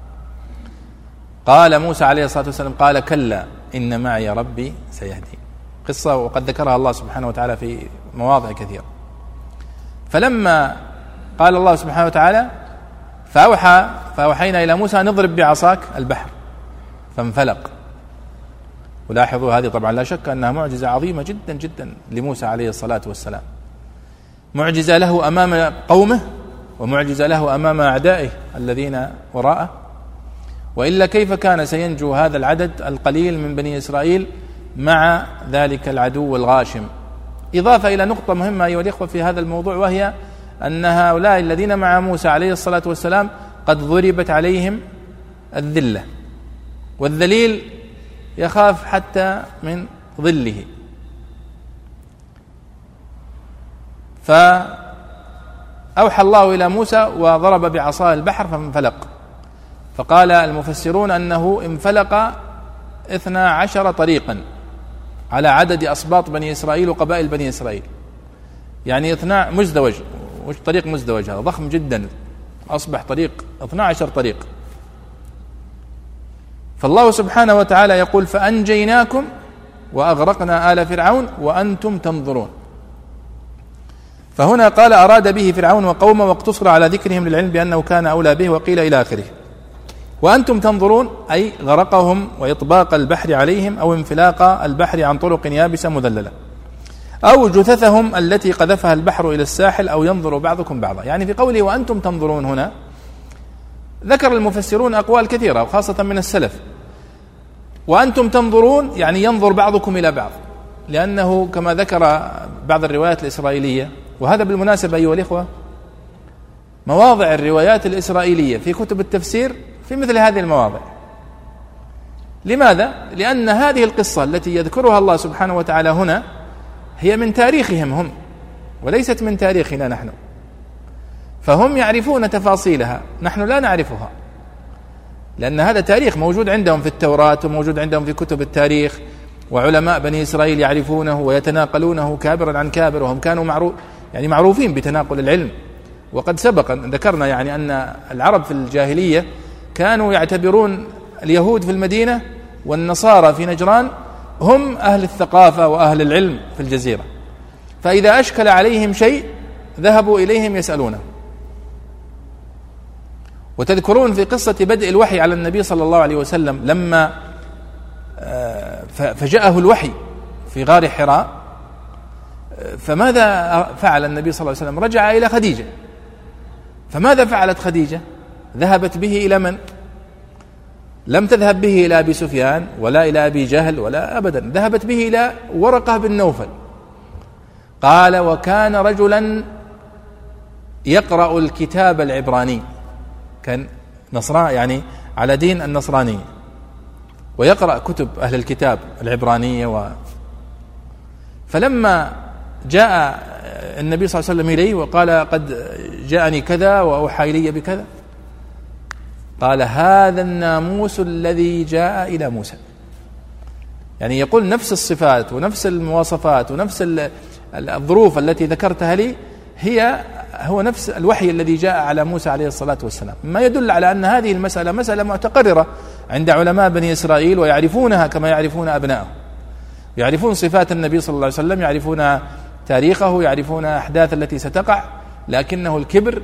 قال موسى عليه الصلاة والسلام قال كلا إن معي ربي سيهدين، قصة وقد ذكرها الله سبحانه وتعالى في مواضع كثيرة. فلما قال الله سبحانه وتعالى فأوحى فأوحينا إلى موسى نضرب بعصاك البحر فانفلق. ولاحظوا هذه طبعا لا شك أنها معجزة عظيمة جدا جدا لموسى عليه الصلاة والسلام، معجزة له أمام قومه ومعجزة له أمام أعدائه الذين وراءه، وإلا كيف كان سينجو هذا العدد القليل من بني إسرائيل مع ذلك العدو الغاشم. إضافة إلى نقطة مهمة أيها الإخوة في هذا الموضوع، وهي أن هؤلاء الذين مع موسى عليه الصلاة والسلام قد ضربت عليهم الذلة، والذليل يخاف حتى من ظله. فأوحى الله إلى موسى وضرب بعصاه البحر فانفلق. فقال المفسرون أنه انفلق اثنا عشر طريقا على عدد أسباط بني إسرائيل وقبائل بني إسرائيل، يعني اثنا مزدوج، وش طريق مزدوج هذا ضخم جدا، أصبح طريق اثنا عشر طريق. فالله سبحانه وتعالى يقول فأنجيناكم وأغرقنا آل فرعون وأنتم تنظرون. فهنا قال أراد به فرعون وقومه واقتصر على ذكرهم للعلم بأنه كان أولى به وقيل إلى آخره. وأنتم تنظرون أي غرقهم وإطباق البحر عليهم أو انفلاق البحر عن طرق يابسة مذللة، أو جثثهم التي قذفها البحر إلى الساحل، أو ينظر بعضكم بعضا. يعني في قوله وأنتم تنظرون هنا ذكر المفسرون أقوال كثيرة وخاصة من السلف. وأنتم تنظرون يعني ينظر بعضكم إلى بعض، لأنه كما ذكر بعض الروايات الإسرائيلية، وهذا بالمناسبة أيها الإخوة مواضع الروايات الإسرائيلية في كتب التفسير في مثل هذه المواضع. لماذا؟ لأن هذه القصة التي يذكرها الله سبحانه وتعالى هنا هي من تاريخهم هم وليست من تاريخنا نحن، فهم يعرفون تفاصيلها، نحن لا نعرفها، لأن هذا تاريخ موجود عندهم في التوراة وموجود عندهم في كتب التاريخ، وعلماء بني إسرائيل يعرفونه ويتناقلونه كابرا عن كابر، وهم كانوا معروف يعني معروفين بتناقل العلم. وقد سبق ذكرنا يعني أن العرب في الجاهلية كانوا يعتبرون اليهود في المدينة والنصارى في نجران هم أهل الثقافة وأهل العلم في الجزيرة، فإذا أشكل عليهم شيء ذهبوا إليهم يسألونه. وتذكرون في قصة بدء الوحي على النبي صلى الله عليه وسلم لما فجاءه الوحي في غار حراء، فماذا فعل النبي صلى الله عليه وسلم؟ رجع إلى خديجة. فماذا فعلت خديجة؟ ذهبت به إلى من؟ لم تذهب به إلى أبي سفيان ولا إلى أبي جهل ولا أبدا، ذهبت به إلى ورقة بن نوفل. قال وكان رجلا يقرأ الكتاب العبراني، كان نصراني يعني على دين النصرانية، ويقرأ كتب أهل الكتاب العبرانية. و... فلما جاء النبي صلى الله عليه وسلم إليه وقال قد جاءني كذا وأوحى إلي بكذا، قال هذا الناموس الذي جاء إلى موسى. يعني يقول نفس الصفات ونفس المواصفات ونفس الظروف التي ذكرتها لي هي هو نفس الوحي الذي جاء على موسى عليه الصلاة والسلام، ما يدل على أن هذه المسألة مسألة متقررة عند علماء بني إسرائيل، ويعرفونها كما يعرفون أبنائهم، يعرفون صفات النبي صلى الله عليه وسلم، يعرفون تاريخه، يعرفون أحداث التي ستقع، لكنه الكبر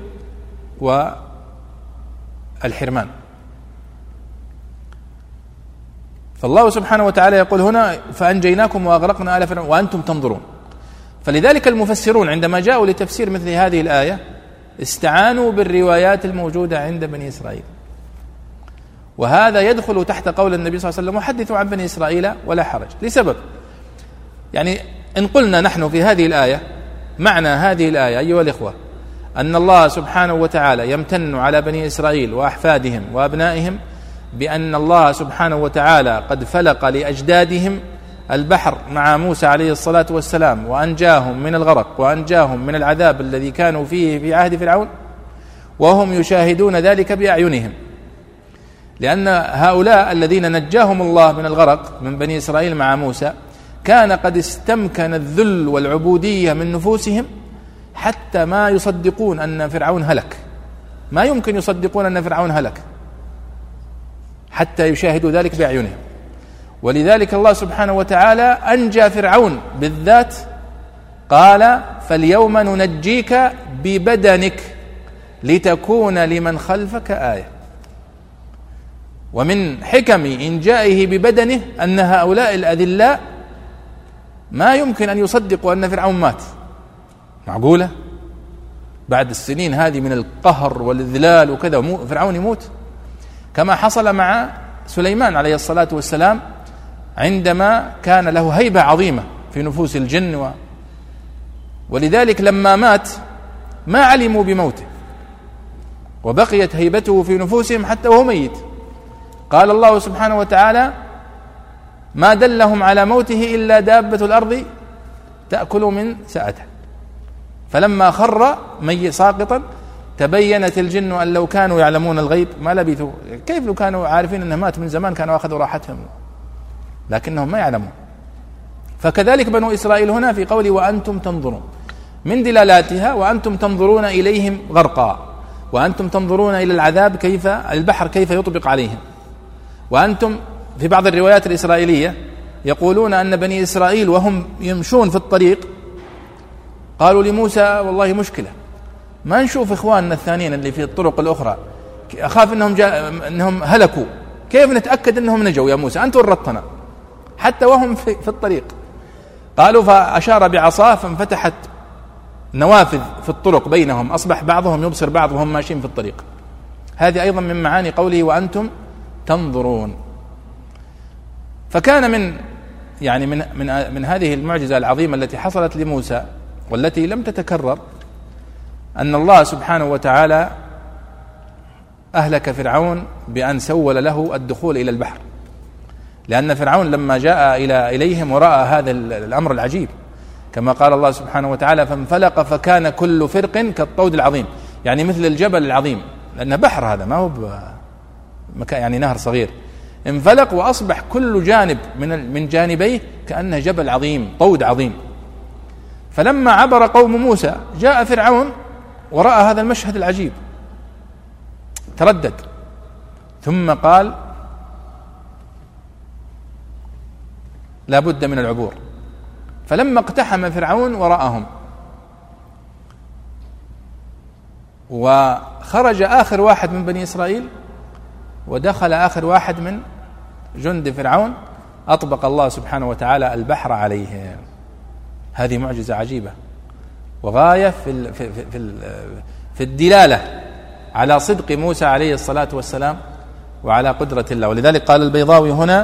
والحرمان. فالله سبحانه وتعالى يقول هنا فأنجيناكم وأغرقنا آل فرعون وأنتم تنظرون. فلذلك المفسرون عندما جاءوا لتفسير مثل هذه الآية استعانوا بالروايات الموجودة عند بني إسرائيل، وهذا يدخل تحت قول النبي صلى الله عليه وسلم وحدثوا عن بني إسرائيل ولا حرج، لسبب يعني إن قلنا نحن في هذه الآية معنى هذه الآية أيها الإخوة أن الله سبحانه وتعالى يمتن على بني إسرائيل وأحفادهم وأبنائهم بأن الله سبحانه وتعالى قد فلق لأجدادهم البحر مع موسى عليه الصلاة والسلام وأنجاهم من الغرق وأنجاهم من العذاب الذي كانوا فيه في عهد فرعون، وهم يشاهدون ذلك بأعينهم، لأن هؤلاء الذين نجاهم الله من الغرق من بني إسرائيل مع موسى كان قد استمكن الذل والعبودية من نفوسهم حتى ما يصدقون أن فرعون هلك، ما يمكن يصدقون أن فرعون هلك حتى يشاهدوا ذلك بأعينهم. ولذلك الله سبحانه وتعالى أنجى فرعون بالذات، قال فاليوم ننجيك ببدنك لتكون لمن خلفك آية. ومن حكم إنجائه ببدنه أن هؤلاء الأذلاء ما يمكن أن يصدقوا أن فرعون مات. معقولة بعد السنين هذه من القهر والإذلال وكذا فرعون يموت؟ كما حصل مع سليمان عليه الصلاة والسلام عندما كان له هيبة عظيمة في نفوس الجن و... ولذلك لما مات ما علموا بموته وبقيت هيبته في نفوسهم حتى وهو ميت. قال الله سبحانه وتعالى ما دلهم على موته إلا دابة الأرض تأكل من سأته، فلما خر مي ساقطا تبينت الجن أن لو كانوا يعلمون الغيب ما لبثوا. كيف لو كانوا عارفين أنه مات من زمان كانوا أخذوا راحتهم، لكنهم ما يعلمون. فكذلك بنو إسرائيل هنا في قوله وأنتم تنظرون من دلالاتها وأنتم تنظرون إليهم غرقا، وأنتم تنظرون إلى العذاب كيف البحر كيف يطبق عليهم. وأنتم في بعض الروايات الإسرائيلية يقولون أن بني إسرائيل وهم يمشون في الطريق قالوا لموسى والله مشكلة، ما نشوف إخواننا الثانيين اللي في الطرق الأخرى، أخاف أنهم, أنهم هلكوا، كيف نتأكد أنهم نجوا يا موسى؟ أنت ورطنا حتى وهم في, في الطريق. قالوا فأشار بعصاه فانفتحت نوافذ في الطرق بينهم، أصبح بعضهم يبصر بعض وهم ماشيين في الطريق. هذه أيضا من معاني قوله وأنتم تنظرون. فكان من يعني من من من هذه المعجزة العظيمة التي حصلت لموسى والتي لم تتكرر أن الله سبحانه وتعالى أهلك فرعون بأن سول له الدخول إلى البحر، لأن فرعون لما جاء إلى إليهم ورأى هذا الأمر العجيب كما قال الله سبحانه وتعالى فانفلق فكان كل فرق كالطود العظيم، يعني مثل الجبل العظيم، لأنه بحر هذا ما هو مكان يعني نهر صغير، انفلق وأصبح كل جانب من من جانبيه كأنه جبل عظيم طود عظيم. فلما عبر قوم موسى جاء فرعون ورأى هذا المشهد العجيب تردد، ثم قال لا بد من العبور. فلما اقتحم فرعون وراءهم وخرج آخر واحد من بني إسرائيل ودخل آخر واحد من جند فرعون أطبق الله سبحانه وتعالى البحر عليهم. هذه معجزة عجيبة وغاية في في في في الدلالة على صدق موسى عليه الصلاة والسلام وعلى قدرة الله. ولذلك قال البيضاوي هنا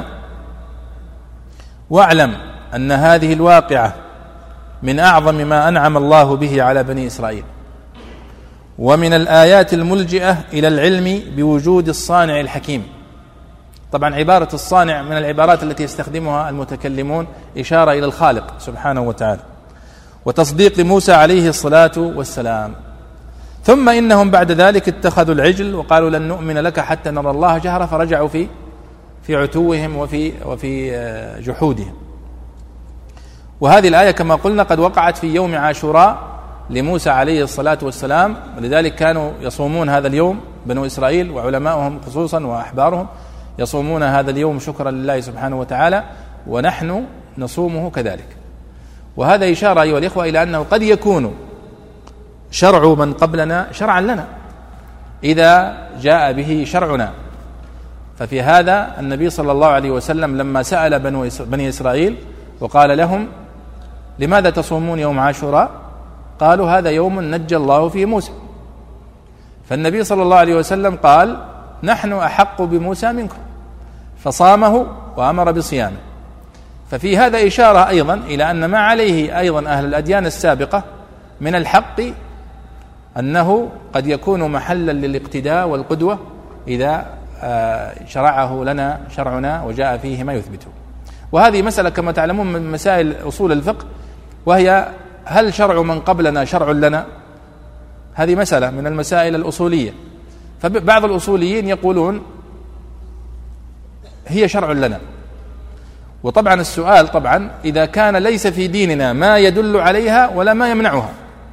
واعلم أن هذه الواقعة من أعظم ما أنعم الله به على بني إسرائيل، ومن الآيات الملجئة إلى العلم بوجود الصانع الحكيم. طبعا عبارة الصانع من العبارات التي يستخدمها المتكلمون إشارة إلى الخالق سبحانه وتعالى، وتصديق موسى عليه الصلاة والسلام. ثم إنهم بعد ذلك اتخذوا العجل وقالوا لن نؤمن لك حتى نرى الله جهرة، فرجعوا في في عتوهم وفي وفي جحودهم. وهذه الآية كما قلنا قد وقعت في يوم عاشوراء لموسى عليه الصلاة والسلام، ولذلك كانوا يصومون هذا اليوم بنو إسرائيل وعلماؤهم خصوصا وأحبارهم يصومون هذا اليوم شكرا لله سبحانه وتعالى، ونحن نصومه كذلك. وهذا إشارة أيها الإخوة إلى أنه قد يكون شرع من قبلنا شرعا لنا إذا جاء به شرعنا. ففي هذا النبي صلى الله عليه وسلم لما سأل بني إسرائيل وقال لهم لماذا تصومون يوم عاشوراء؟ قالوا هذا يوم نجى الله فيه موسى. فالنبي صلى الله عليه وسلم قال نحن أحق بموسى منكم، فصامه وأمر بصيامه. ففي هذا إشارة أيضا إلى أن ما عليه أيضا أهل الأديان السابقة من الحق أنه قد يكون محلا للاقتداء والقدوة إذا شرعه لنا شرعنا وجاء فيه ما يثبته. وهذه مسألة كما تعلمون من مسائل أصول الفقه، وهي هل شرع من قبلنا شرع لنا؟ هذه مسألة من المسائل الأصولية. فبعض الأصوليين يقولون هي شرع لنا. وطبعا السؤال طبعا إذا كان ليس في ديننا ما يدل عليها ولا ما يمنعها.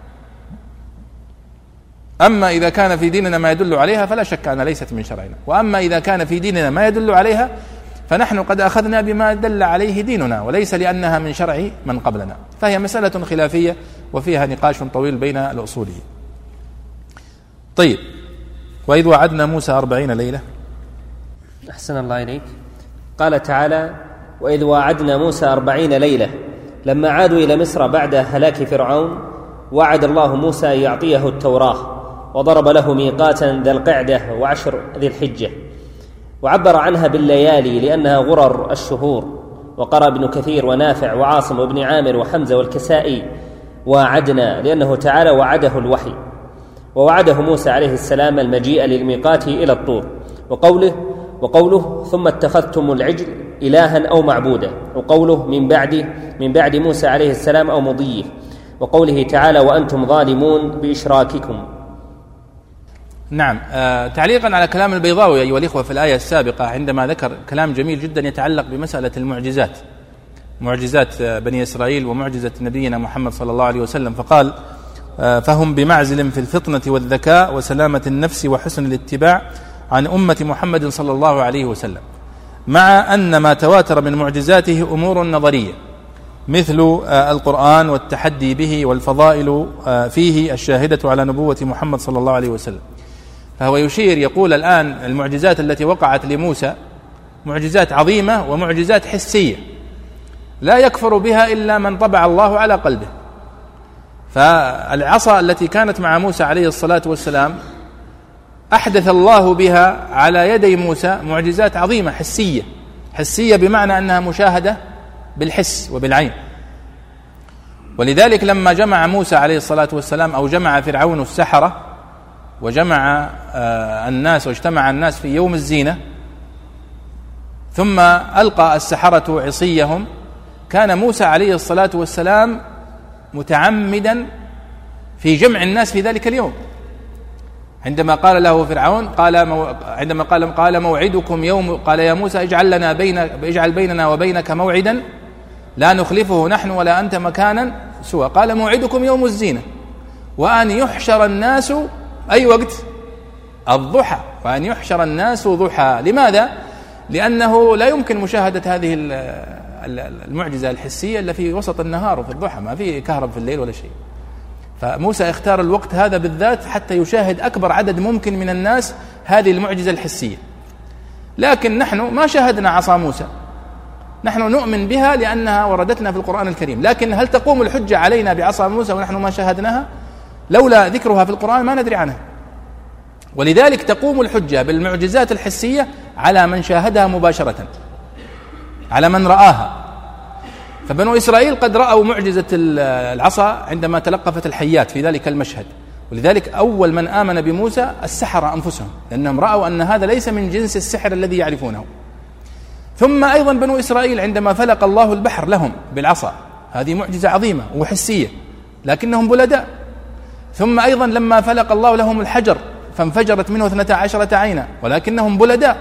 أما إذا كان في ديننا ما يدل عليها فلا شك أنها ليست من شرعنا، وأما إذا كان في ديننا ما يدل عليها فنحن قد أخذنا بما دل عليه ديننا وليس لأنها من شرع من قبلنا. فهي مسألة خلافية وفيها نقاش طويل بين الأصوليين. طيب، وإذ وعدنا موسى أربعين ليلة. أحسن الله إليك. قال تعالى: وإذ وعدنا موسى أربعين ليلة لما عادوا إلى مصر بعد هلاك فرعون وعد الله موسى أن يعطيه التوراة، وضرب له ميقاتا ذا القعدة وعشر ذي الحجة، وعبر عنها بالليالي لأنها غرر الشهور. وقرأ ابن كثير ونافع وعاصم وابن عامر وحمزة والكسائي وعدنا، لأنه تعالى وعده الوحي، ووعده موسى عليه السلام المجيء للميقات إلى الطور. وقوله وقوله ثم اتخذتم العجل إلها أو معبودا، وقوله من بعد من بعد موسى عليه السلام أو مضيه، وقوله تعالى وأنتم ظالمون بإشراككم. نعم. آه تعليقا على كلام البيضاوي أيها الإخوة في الآية السابقة عندما ذكر كلام جميل جدا يتعلق بمسألة المعجزات، معجزات بني إسرائيل ومعجزة نبينا محمد صلى الله عليه وسلم، فقال آه فهم بمعزل في الفطنة والذكاء وسلامة النفس وحسن الاتباع عن أمة محمد صلى الله عليه وسلم، مع أن ما تواتر من معجزاته أمور نظرية مثل آه القرآن والتحدي به والفضائل آه فيه الشاهدة على نبوة محمد صلى الله عليه وسلم. فهو يشير يقول الآن المعجزات التي وقعت لموسى معجزات عظيمة ومعجزات حسية لا يكفر بها إلا من طبع الله على قلبه. فالعصا التي كانت مع موسى عليه الصلاة والسلام أحدث الله بها على يدي موسى معجزات عظيمة حسية، حسية بمعنى أنها مشاهدة بالحس وبالعين. ولذلك لما جمع موسى عليه الصلاة والسلام أو جمع فرعون السحرة وجمع الناس واجتمع الناس في يوم الزينة ثم ألقى السحرة عصيهم، كان موسى عليه الصلاة والسلام متعمدا في جمع الناس في ذلك اليوم. عندما قال له فرعون قال مو... عندما قال قال موعدكم يوم، قال يا موسى اجعل لنا بين اجعل بيننا وبينك موعدا لا نخلفه نحن ولا أنت مكانا سوى. قال موعدكم يوم الزينة وأن يحشر الناس أي وقت؟ الضحى، وأن يحشر الناس ضحى. لماذا؟ لأنه لا يمكن مشاهدة هذه المعجزة الحسية إلا في وسط النهار وفي الضحى، ما في كهرب في الليل ولا شيء. فموسى اختار الوقت هذا بالذات حتى يشاهد أكبر عدد ممكن من الناس هذه المعجزة الحسية. لكن نحن ما شاهدنا عصا موسى، نحن نؤمن بها لأنها وردتنا في القرآن الكريم، لكن هل تقوم الحجة علينا بعصا موسى ونحن ما شاهدناها؟ لولا ذكرها في القرآن ما ندري عنها. ولذلك تقوم الحجة بالمعجزات الحسية على من شاهدها مباشرة، على من رآها. فبنو إسرائيل قد رأوا معجزة العصا عندما تلقفت الحيات في ذلك المشهد، ولذلك أول من آمن بموسى السحرة أنفسهم، لأنهم رأوا أن هذا ليس من جنس السحر الذي يعرفونه. ثم أيضا بنو إسرائيل عندما فلق الله البحر لهم بالعصا، هذه معجزة عظيمة وحسية لكنهم بلداء. ثم أيضا لما فلق الله لهم الحجر فانفجرت منه اثنتا عشرة عينا ولكنهم بلداء،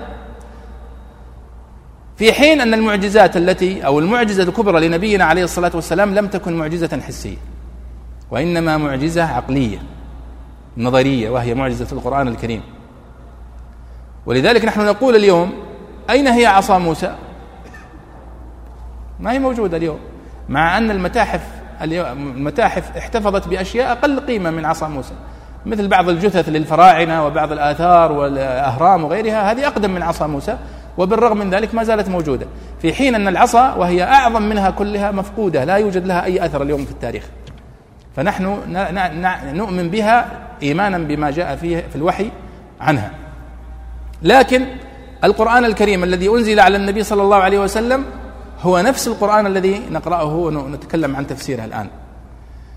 في حين أن المعجزات التي أو المعجزة الكبرى لنبينا عليه الصلاة والسلام لم تكن معجزة حسية، وإنما معجزة عقلية نظرية، وهي معجزة القرآن الكريم. ولذلك نحن نقول اليوم أين هي عصا موسى؟ ما هي موجودة اليوم، مع أن المتاحف المتاحف احتفظت بأشياء أقل قيمة من عصا موسى، مثل بعض الجثث للفراعنة وبعض الآثار والأهرام وغيرها، هذه أقدم من عصا موسى، وبالرغم من ذلك ما زالت موجودة، في حين أن العصا وهي أعظم منها كلها مفقودة، لا يوجد لها أي أثر اليوم في التاريخ. فنحن نؤمن بها إيمانا بما جاء فيه في الوحي عنها. لكن القرآن الكريم الذي أنزل على النبي صلى الله عليه وسلم هو نفس القرآن الذي نقرأه ونتكلم عن تفسيره الآن.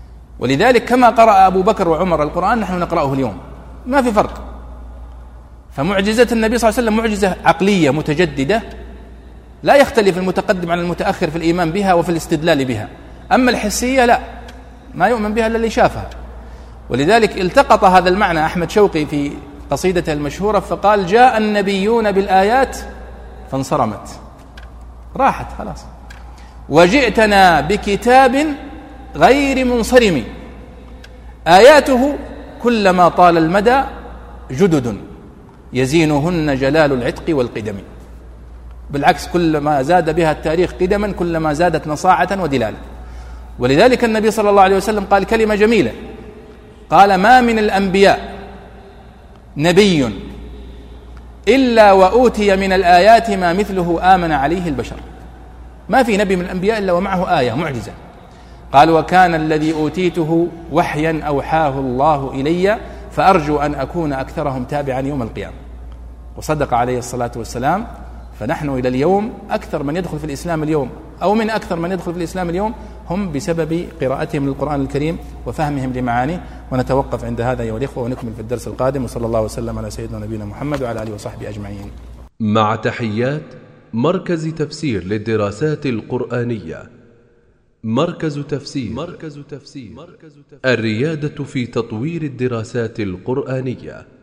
ولذلك كما قرأ أبو بكر وعمر القرآن نحن نقرأه اليوم، ما في فرق. فمعجزة النبي صلى الله عليه وسلم معجزة عقلية متجددة لا يختلف المتقدم عن المتأخر في الإيمان بها وفي الاستدلال بها. أما الحسية لا، ما يؤمن بها إلا اللي شافها. ولذلك التقط هذا المعنى أحمد شوقي في قصيدته المشهورة فقال: جاء النبيون بالآيات فانصرمت، راحت خلاص، وجئتنا بكتاب غير منصرم، آياته كلما طال المدى جدد يزينهن جلال العتق والقدم. بالعكس، كلما زاد بها التاريخ قدما كلما زادت نصاعة ودلالة. ولذلك النبي صلى الله عليه وسلم قال كلمة جميلة، قال: ما من الأنبياء نبي إلا وأوتي من الآيات ما مثله آمن عليه البشر. ما في نبي من الأنبياء إلا ومعه آية معجزة. قال: وكان الذي أوتيته وحيا أوحاه الله إلي فأرجو أن أكون أكثرهم تابعا يوم القيامة. وصدق عليه الصلاة والسلام. فنحن إلى اليوم أكثر من يدخل في الإسلام اليوم أو من أكثر من يدخل في الإسلام اليوم هم بسبب قراءتهم للقرآن الكريم وفهمهم لمعانيه. ونتوقف عند هذا أيها الإخوة ونكمل في الدرس القادم، وصلى الله وسلم على سيدنا نبينا محمد وعلى آله وصحبه أجمعين. مع تحيات مركز تفسير للدراسات القرآنية. مركز تفسير. مركز تفسير. الريادة في تطوير الدراسات القرآنية.